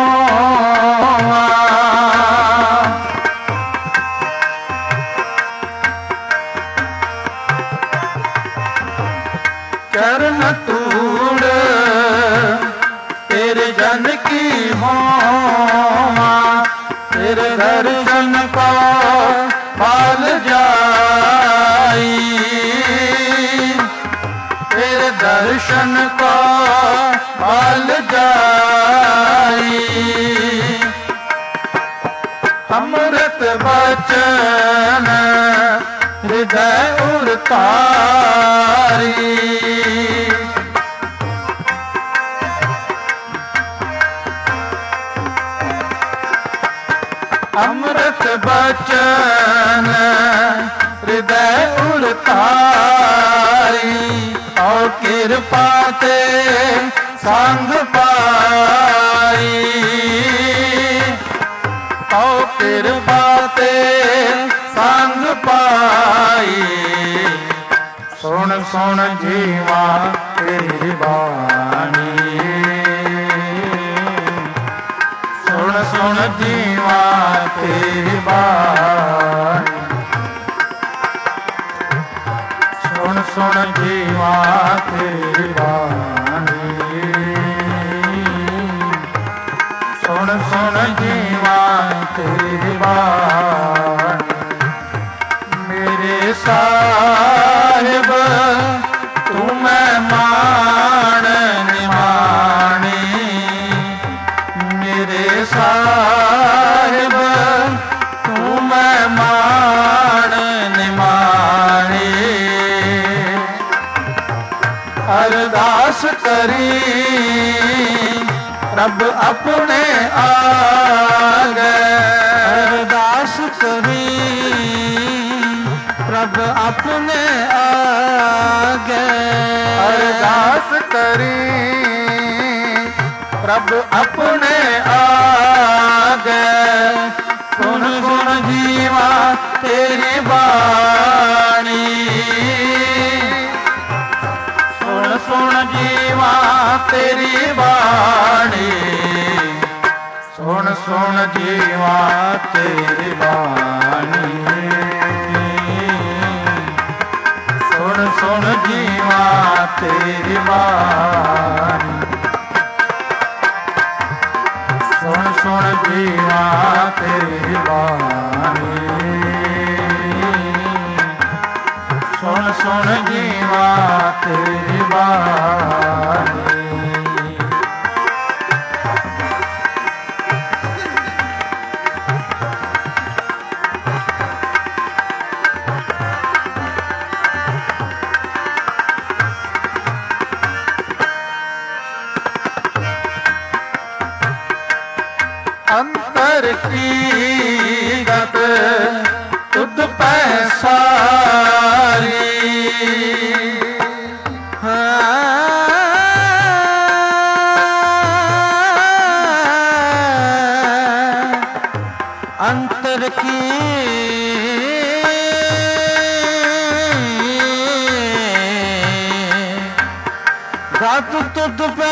चरण तूड़ तेरे जन की हो तेरे दर्शन को पाल जाई तेरे दर्शन को पाल जाई अमृत बचन हृदय उतारी अमृत बचन हृदय उतारी और कृपा ते संग पाई तो कृपा ते संग पाई सुन सुन जीवा तेरी बाणी सुन सुन जीवा तेरी बाणी सुन सुन जीवा तेरी बाणी सुन सुन जीवा तेरी बाणी मेरे साहिब तू मैं मान निमानी मेरे साहिब तू मैं मान निमानी अरदास करी रब अपने आ गए अरदास करी रब अपने आ गए अरदास करी रब अपने आ गए सुन सुन जीवा तेरी बाणी सुन सुन जीवा तेरी बाणी सुन सुन जीवा तेरी बाणी सुन सुन जीवा तेरी बाणी सुन सुन जीवा तेरी बाणी सुन सुन जीवा तेरी बाणी अंतर की गत तुद पै सारी अंतर की गत तुद पै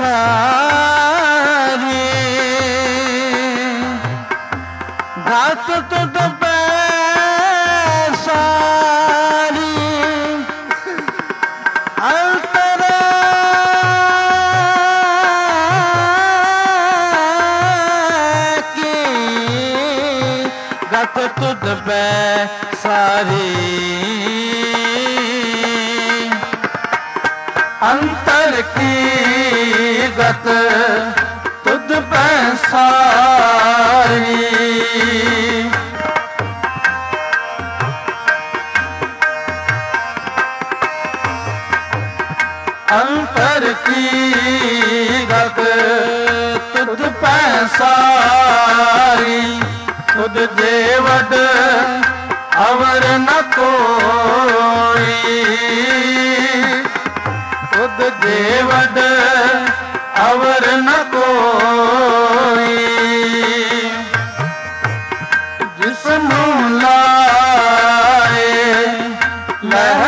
सारी गत तुद पै सारी अंतर की गत तुद पै सारी अंतर की गत तुद पै सारी अंतर की गत तुद पै सारी तुद जेवड अवर न कोई तुद जेवड अवर न कोई जिसनू लाए लह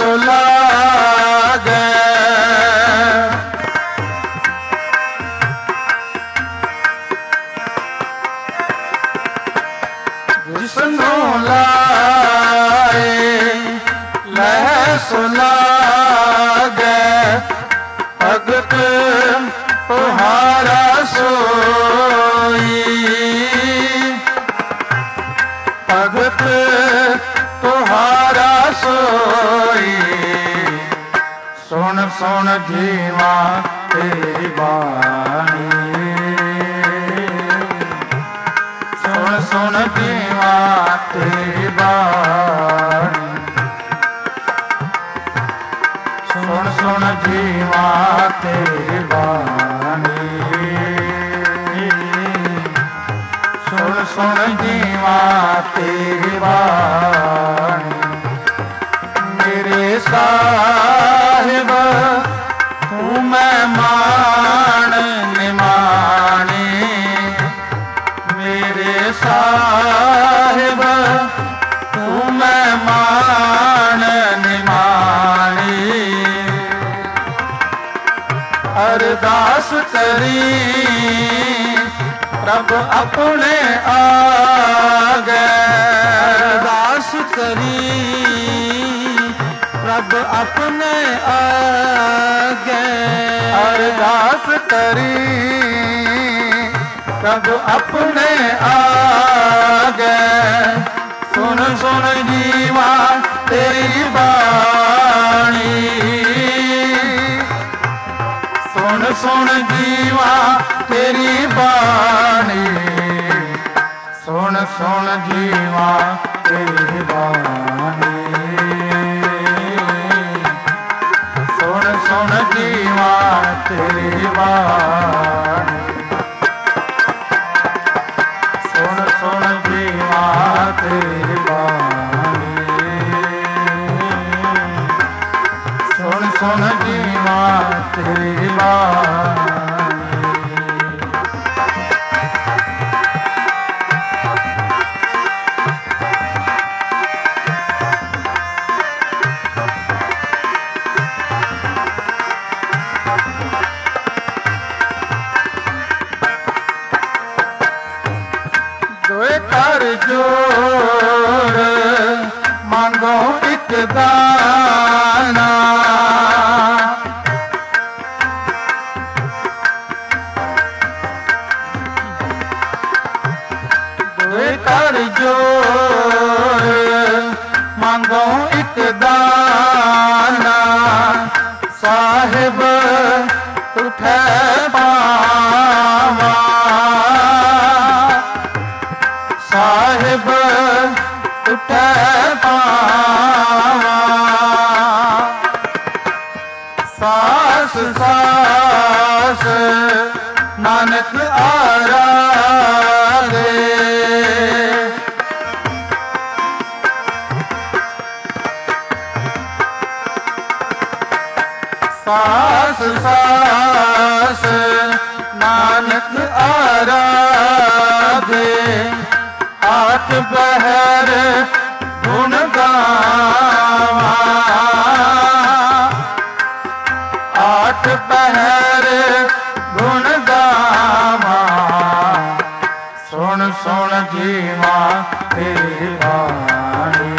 सुलागे जिसनू लाए लह सुलागे भगत तुम्हारा सोई भगत तुम्हारा सोई सुन सुन जीवा तेरी बाणी सुन सुन जीवा तेरी बाणी सुन सुन जीवा तेरी बाणी सुन सुन जीवा तेरी बाणी मेरे साहिब तू मैं मान ਅਰਦਾਸ ਕਰੀ ਪ੍ਰਭ ਆਪਣੇ ਆਗੇ ਅਰਦਾਸ ਕਰੀ ਪ੍ਰਭ ਆਪਣੇ ਆਗੇ ਅਰਦਾਸ ਕਰੀ ਪ੍ਰਭ ਆਪਣੇ ਆਗੇ ਸੁਣ ਸੁਣ ਜੀਵਾ ਤੇਰੀ ਬਾਣੀ ਸੁਣ ਸੁਣ ਜੀਵਾ ਤੇਰੀ ਬਾਣੀ ਸੁਣ ਸੁਣ ਜੀਵਾ ਤੇਰੀ ਬਾਣੀ ਸੁਣ ਸੁਣ ਜੀਵਾ ਤੇਰੀ ਬਾਣੀ ਸੁਣ ਸੁਣ ਜੀਵਾ ਤੇਰੀ ਬਾਣੀ ਸੁਣ ਸੁਣ ਜੀਵਾ ਤੇਰੀ ਬਾਣੀ ਦੋਏ ਕਰ ਜੋੜ ਮੰਗੋ ਇੱਕ ਦਾਨਾ ਦੋਏ ਕਰ ਜੋੜ ਮੰਗੋ ਇੱਕ ਦਾਨਾ ਸਾਹਿਬ ਉਠੈ ਪਾਵਾ ਸਾਹਿਬ ਉਠੈ ਪਾਵਾ ਸਾਸ ਸਾਸ ਨਾਨਕ ਆਰਾਧੇ ਸਾਸ ਸਾਸ ਨਾਨਕ ਆਰਾਧੇ ਆਠ ਪਹਿਰ ਗੁਣ ਗਾਵਾ ਆਠ ਪਹਿਰ ਗੁਣ ਗਾਵਾ ਸੁਣ ਸੁਣ ਜੀਵਾ ਤੇਰੀ ਬਾਣੀ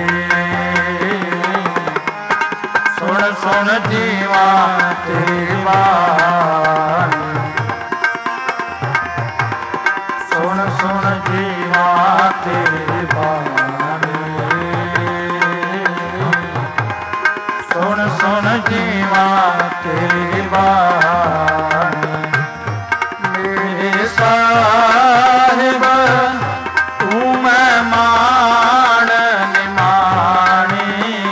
ਸੁਣ ਸੁਣ ਜੀਵਾ ਤੇਰੀ ਬਾਣੀ ਸੁਣ ਸੁਣ ਜੀਵਾ ਤੇਰੀ ਬਾਣੀ ਸੁਣ ਸੁਣ ਜੀਵਾ ਤੇਰੀ ਬਾਣੀ ਮੇਰੇ ਸਾਹਿਬ ਤੂੰ ਮਹਿਮਾਨ ਨਿਮਾਣੀ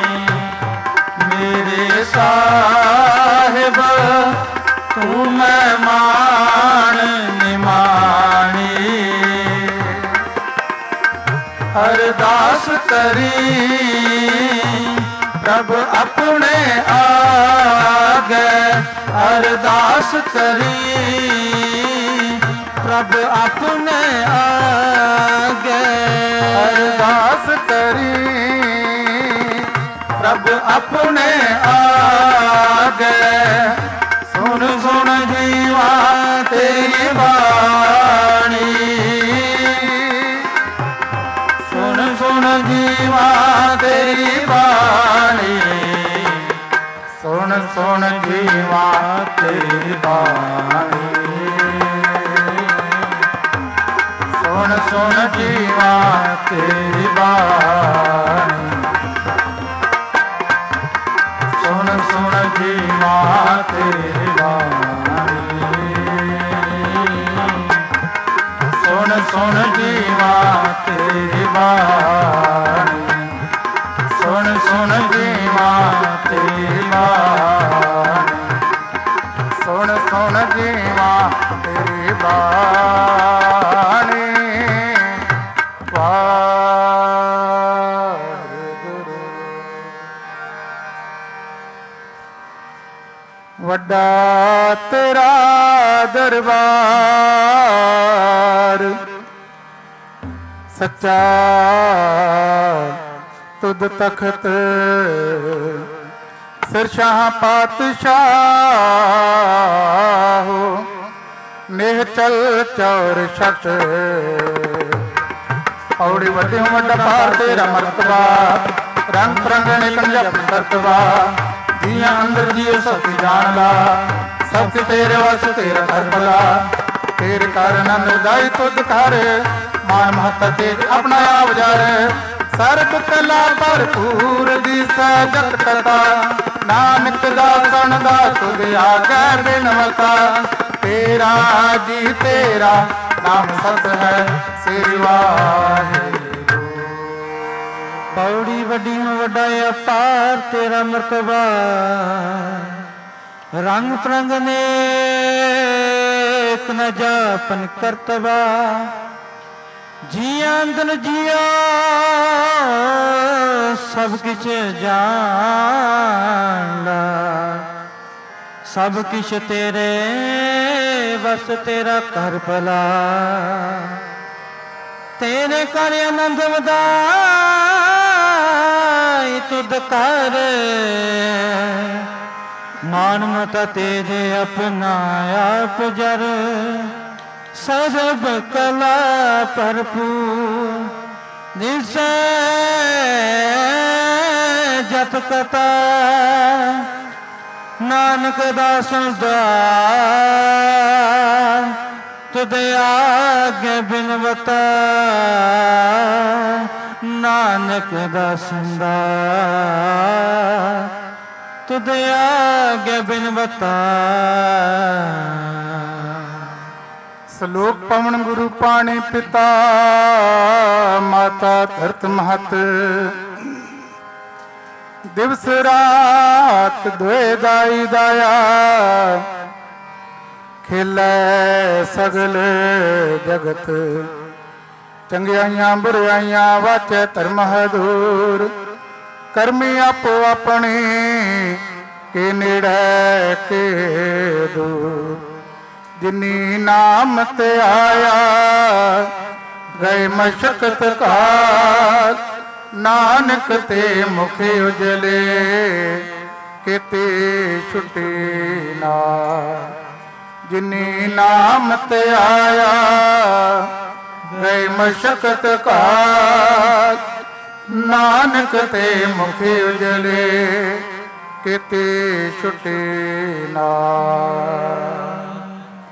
ਮੇਰੇ ਸਾਹਿਬ ਤੂੰ ਮਹਿਮਾਨ ਨਿਮਾਣੀ ਅਰਦਾਸ ਕਰੀ ਪ੍ਰਭ ਆਪਣੇ ਆਗੇ ਅਰਦਾਸ ਕਰੀ ਪ੍ਰਭ ਆਪਣੇ ਆਗੇ ਅਰਦਾਸ ਕਰੀ ਪ੍ਰਭ ਆਪਣੇ ਆਗੇ ਸੁਣ ਸੁਣ ਜੀਵਾ ਤੇਰੀ ਬਾਣੀ ਸੁਣ ਸੁਣ ਜੀਵਾ ਤੇਰੀ ਬਾਣੀ ਸੁਣ ਸੁਣ ਜੀਵਾ ਤੇਰੀ ਬਾਣੀ ਸੁਣ ਸੁਣ ਜੀਵਾ ਤੇਰੀ ਬਾਣੀ ਸੁਣ ਸੁਣ ਜੀਵਾ ਤੇਰੀ ਬਾਣੀ ਸੁਣ ਸੁਣ ਜੀਵਾ ਤੇਰੀ ਬਾਣੀ ਸੁਣ ਸੁਣ ਜੀਵਾ ਤੇਰੀ ਬਾਣੀ ਸੁਣ ਸੁਣ ਜੀਵਾ ਤੇਰੀ ਬਾਣੀ ਵੱਡਾ ਤੇਰਾ ਦਰਬਾਰ ਸੱਚਾ ਤੁਧ ਤਖਤ ਸਿਰਸ਼ਾਹ ਪਾਤਸ਼ਾਹ ਨੇਹ ਚਲ ਚੌਰ ਛਟ ਔੜੀ ਵੱਡਿਓ ਵੱਡਾ ਪਾਰ ਤੇਰਾ ਮਰਤਬਾ ਰੰਗ ਪ੍ਰੰਗਣੇ ਕੰਜਪ ਕਰਤਵਾ ਜੀਆਂ ਅੰਦਰ ਜੀਓ ਸਭ ਜਾਣ ਲਾ ਸਭ ਤੇਰੇ ਵਸ ਤੇਰਾ ਘਰ ਭਲਾ ਤੇਰੇ ਕਾਰਨ ਅਨੰਦਾਈ ਤੁਧ ਘਰ ਮਾਨ ਮਹੱਤ ਤੇ ਆਪਣਾ ਆਪ ਜਰ ਸਰਬ ਕਲਾ ਭਰਪੂਰ ਦੀ ਸਜਤ ਕਰਤਾ ਨਾਨਕ ਦਾਸਨ ਦਾ ਤੁਧ ਆਗੈ ਬਿਨਵਤਾ ਤੇਰਾ ਜੀ ਤੇਰਾ ਨਾਮ ਸਤ ਹੈ ਸ੍ਰੀ ਵਾਹਿਗੁਰੂ। ਪੌੜੀ ਵੱਡੀ ਵੱਡਾ ਅਪਾਰ ਤੇਰਾ ਮਰਤਬਾ ਰੰਗ ਪ੍ਰੰਗ ਨੇਕ ਨ ਜਾਪਨ ਕਰਤਬਾ ਜੀਆਂ ਅੰਦਰ ਜੀਆ ਸਭ ਕਿਛ ਜਾਣਦਾ ਸਭ ਕਿਛ ਤੇਰੇ ਵਸ ਤੇਰਾ ਘਰ ਭਲਾ ਤੇਰੇ ਕਰ ਆਨੰਦ ਵਧਾਈ ਤੁਧ ਕਰ ਮਾਨ ਮਤਾ ਤੇਰੇ ਆਪਣਾ ਆਪ ਜਰ ਸਰਬ ਕਲਾ ਭਰਪੂਰ ਦਿਸੈ ਜਤ ਕਤਾ ਨਾਨਕ ਦਾਸਨ ਦਾਰ ਤੁਧ ਆਗੇ ਬਿਨਵਤਾ ਨਾਨਕ ਦਾਸਨ ਦਾਰ ਤੁਧ ਆਗੇ ਬਿਨਵਤਾ। ਸਲੋਕ ਪਵਨ ਗੁਰੂ ਪਾਣੀ ਪਿਤਾ ਮਾਤਾ ਧਰਤ ਮਹਤ ਦਿਵਸ ਰਾਤ ਦੋਏ ਦਾਈ ਦਾਇਆ ਖੇਲੇ ਸਗਲ ਜਗਤ ਚੰਗਿਆਈਆਂ ਬੁਰਾਈਆਂ ਵਾਚੈ ਧਰਮ ਹਦੂਰ ਕਰਮੀ ਆਪੋ ਆਪਣੇ ਕੇ ਨੇੜੇ ਕੇ ਦੂਰ ਜਿਨੀ ਨਾਮ ਤੇ ਆਇਆ ਗਏ ਮਸ਼ਕਤ ਕਾਲ ਨਾਨਕ ਤੇ ਮੁਖ ਉਜਲੇ ਕਿਤੇ ਛੁੱਟੀ ਨਾ ਜਿਨੀ ਨਾਮ ਤੇ ਆਇਆ ਗਏ ਮਸ਼ਕਤ ਕਾਲ ਨਾਨਕ ਤੇ ਮੁਖ ਉਜਲੇ ਕਿਤੇ ਛੁੱਟੀ ਨਾ।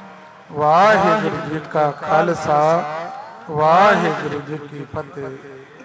ਵਾਹਿਗੁਰੂ ਜੀ ਕਾ ਖਾਲਸਾ ਵਾਹਿਗੁਰੂ ਜੀ ਕੀ ਫਤਿਹ।